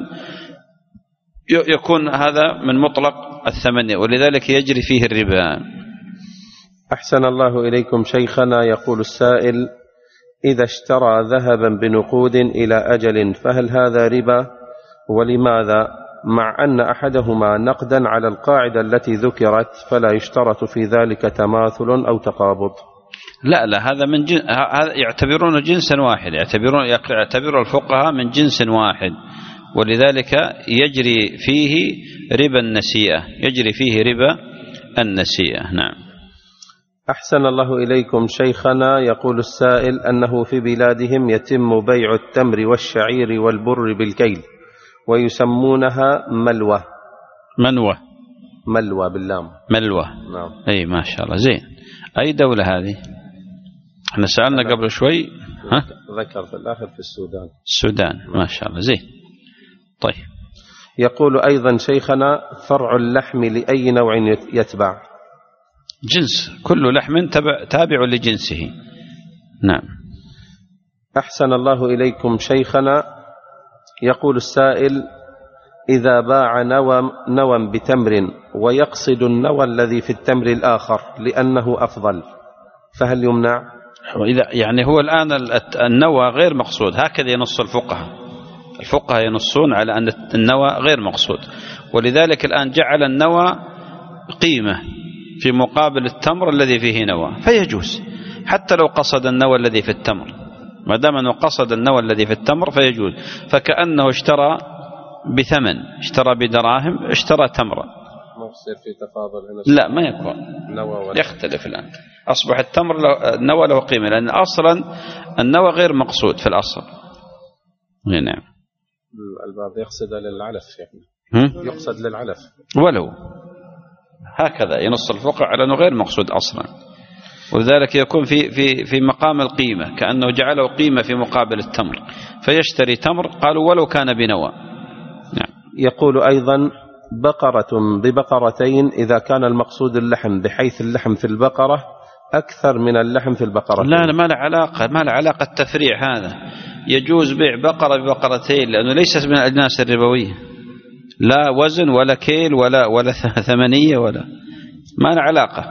يكون هذا من مطلق الثمنية، ولذلك يجري فيه الربا. أحسن الله إليكم شيخنا. يقول السائل: إذا اشترى ذهبا بنقود إلى أجل فهل هذا ربا؟ ولماذا؟ مع أن أحدهما نقدا على القاعدة التي ذكرت، فلا يشترط في ذلك تماثل أو تقابض. لا، هذا من هذا يعتبرون جنسا واحد، يعتبر الفقهاء من جنس واحد، ولذلك يجري فيه ربا النسيئة، يجري فيه ربا النسيئة. نعم. أحسن الله إليكم شيخنا. يقول السائل أنه في بلادهم يتم بيع التمر والشعير والبر بالكيل ويسمونها ملوى. ملوى باللام. ملوى. نعم. أي ما شاء الله، زين. أي دولة هذه؟ احنا سألنا قبل شوي. ذكر في الآخر في السودان. ما شاء الله، زين. طيب. يقول أيضا شيخنا: فرع اللحم لأي نوع يتبع؟ جنس، كل لحم تابع لجنسه. نعم. أحسن الله إليكم شيخنا. يقول السائل: إذا باع نوى بتمر ويقصد النوى الذي في التمر الآخر لأنه أفضل، فهل يمنع؟ يعني هو الآن النوى غير مقصود، هكذا ينص الفقهاء ينصون على أن النوى غير مقصود، ولذلك الآن جعل النوى قيمة في مقابل التمر الذي فيه نوى، فيجوز حتى لو قصد النوى الذي في التمر، ما دام أنه قصد النوى الذي في التمر فيجوز. فكأنه اشترى بثمن، اشترى بدراهم، اشترى تمرا. ما يصير في تفاضل؟ لا، ما يكون، يختلف الآن. أصبح النوى له قيمة، لأن أصلا النوى غير مقصود في الأصل. نعم. البعض يقصد للعلف يقصد للعلف، ولو هكذا ينص الفقهاء على أنه غير مقصود أصلا، ولذلك يكون في مقام القيمة، كأنه جعله قيمة في مقابل التمر، فيشتري تمر قالوا ولو كان بنوى. نعم. يقول أيضا: بقرة ببقرتين إذا كان المقصود اللحم بحيث اللحم في البقرة أكثر من اللحم في البقرة. لا، ما له علاقة التفريع هذا. يجوز بيع بقرة ببقرتين لأنه ليست من الأجناس الربوية، لا وزن ولا كيل ولا ثمنية ما له علاقة.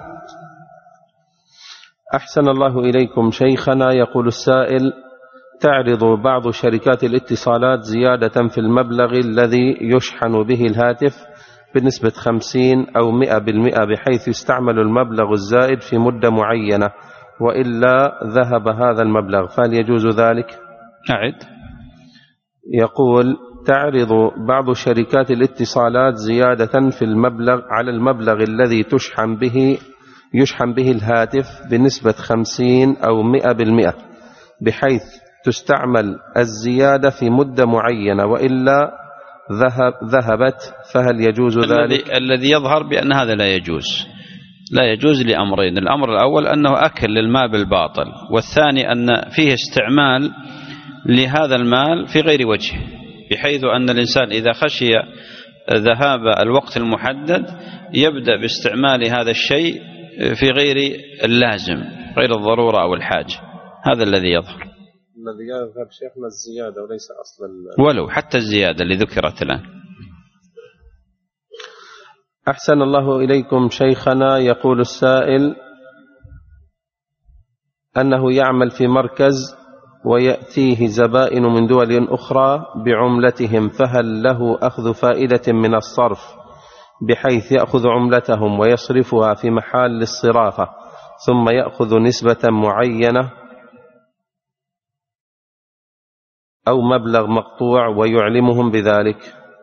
أحسن الله إليكم شيخنا. يقول السائل: تعرض بعض شركات الاتصالات زيادة في المبلغ الذي يشحن به الهاتف بنسبة 50 أو 100% بحيث يستعمل المبلغ الزائد في مدة معينة، وإلا ذهب هذا المبلغ، فهل يجوز ذلك؟ أعد. يقول: تعرض بعض شركات الاتصالات زيادة في المبلغ على المبلغ الذي يشحن به الهاتف بنسبة 50 أو 100% بحيث تستعمل الزيادة في مدة معينة، وإلا ذهبت، فهل يجوز ذلك؟ الذي يظهر بأن هذا لا يجوز، لا يجوز لأمرين: الأمر الأول أنه أكل للمال بالباطل، والثاني أن فيه استعمال لهذا المال في غير وجه، بحيث أن الإنسان إذا خشي ذهاب الوقت المحدد يبدأ باستعمال هذا الشيء في غير اللازم، غير الضرورة أو الحاجة. هذا الذي يظهر. الذي يذهب شيخنا الزيادة وليس أصل ولو حتى الزيادة اللي ذكرت الآن. أحسن الله إليكم شيخنا. يقول السائل أنه يعمل في مركز ويأتيه زبائن من دول أخرى بعملتهم، فهل له أخذ فائدة من الصرف بحيث يأخذ عملتهم ويصرفها في محل للصرافة ثم يأخذ نسبة معينة أو مبلغ مقطوع ويعلمهم بذلك؟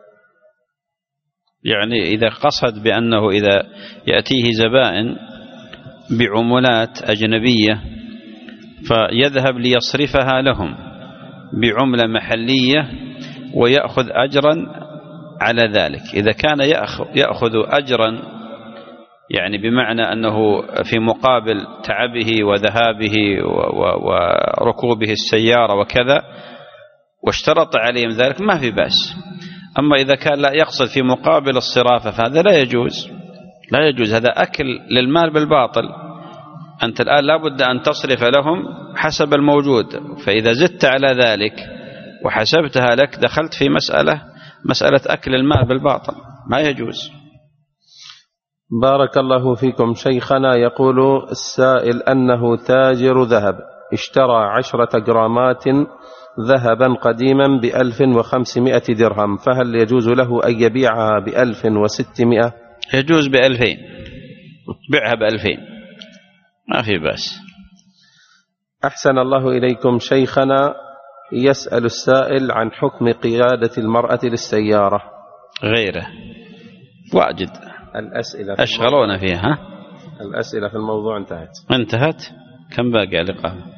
يعني إذا قصد بأنه إذا يأتيه زبائن بعملات أجنبية فيذهب ليصرفها لهم بعملة محلية ويأخذ أجرا على ذلك، إذا كان يأخذ أجرا يعني بمعنى أنه في مقابل تعبه وذهابه وركوبه السيارة وكذا واشترط عليهم ذلك ما في بأس. أما إذا كان لا يقصد في مقابل الصرافة فهذا لا يجوز، لا يجوز، هذا أكل للمال بالباطل. أنت الآن لابد أن تصرف لهم حسب الموجود، فإذا زدت على ذلك وحسبتها لك دخلت في مسألة أكل المال بالباطل، ما يجوز. بارك الله فيكم شيخنا. يقول السائل أنه تاجر ذهب، اشترى 10 جرامات ذهبا قديما ب1500 درهم، فهل يجوز له أن يبيعها ب1600؟ يجوز ب2000، بيعها ب2000 ما في بأس. أحسن الله إليكم شيخنا. يسأل السائل عن حكم قيادة المرأة للسيارة. غيره واجد الأسئلة أشغلونا فيها. الأسئلة في الموضوع انتهت. كم باقي لقاء؟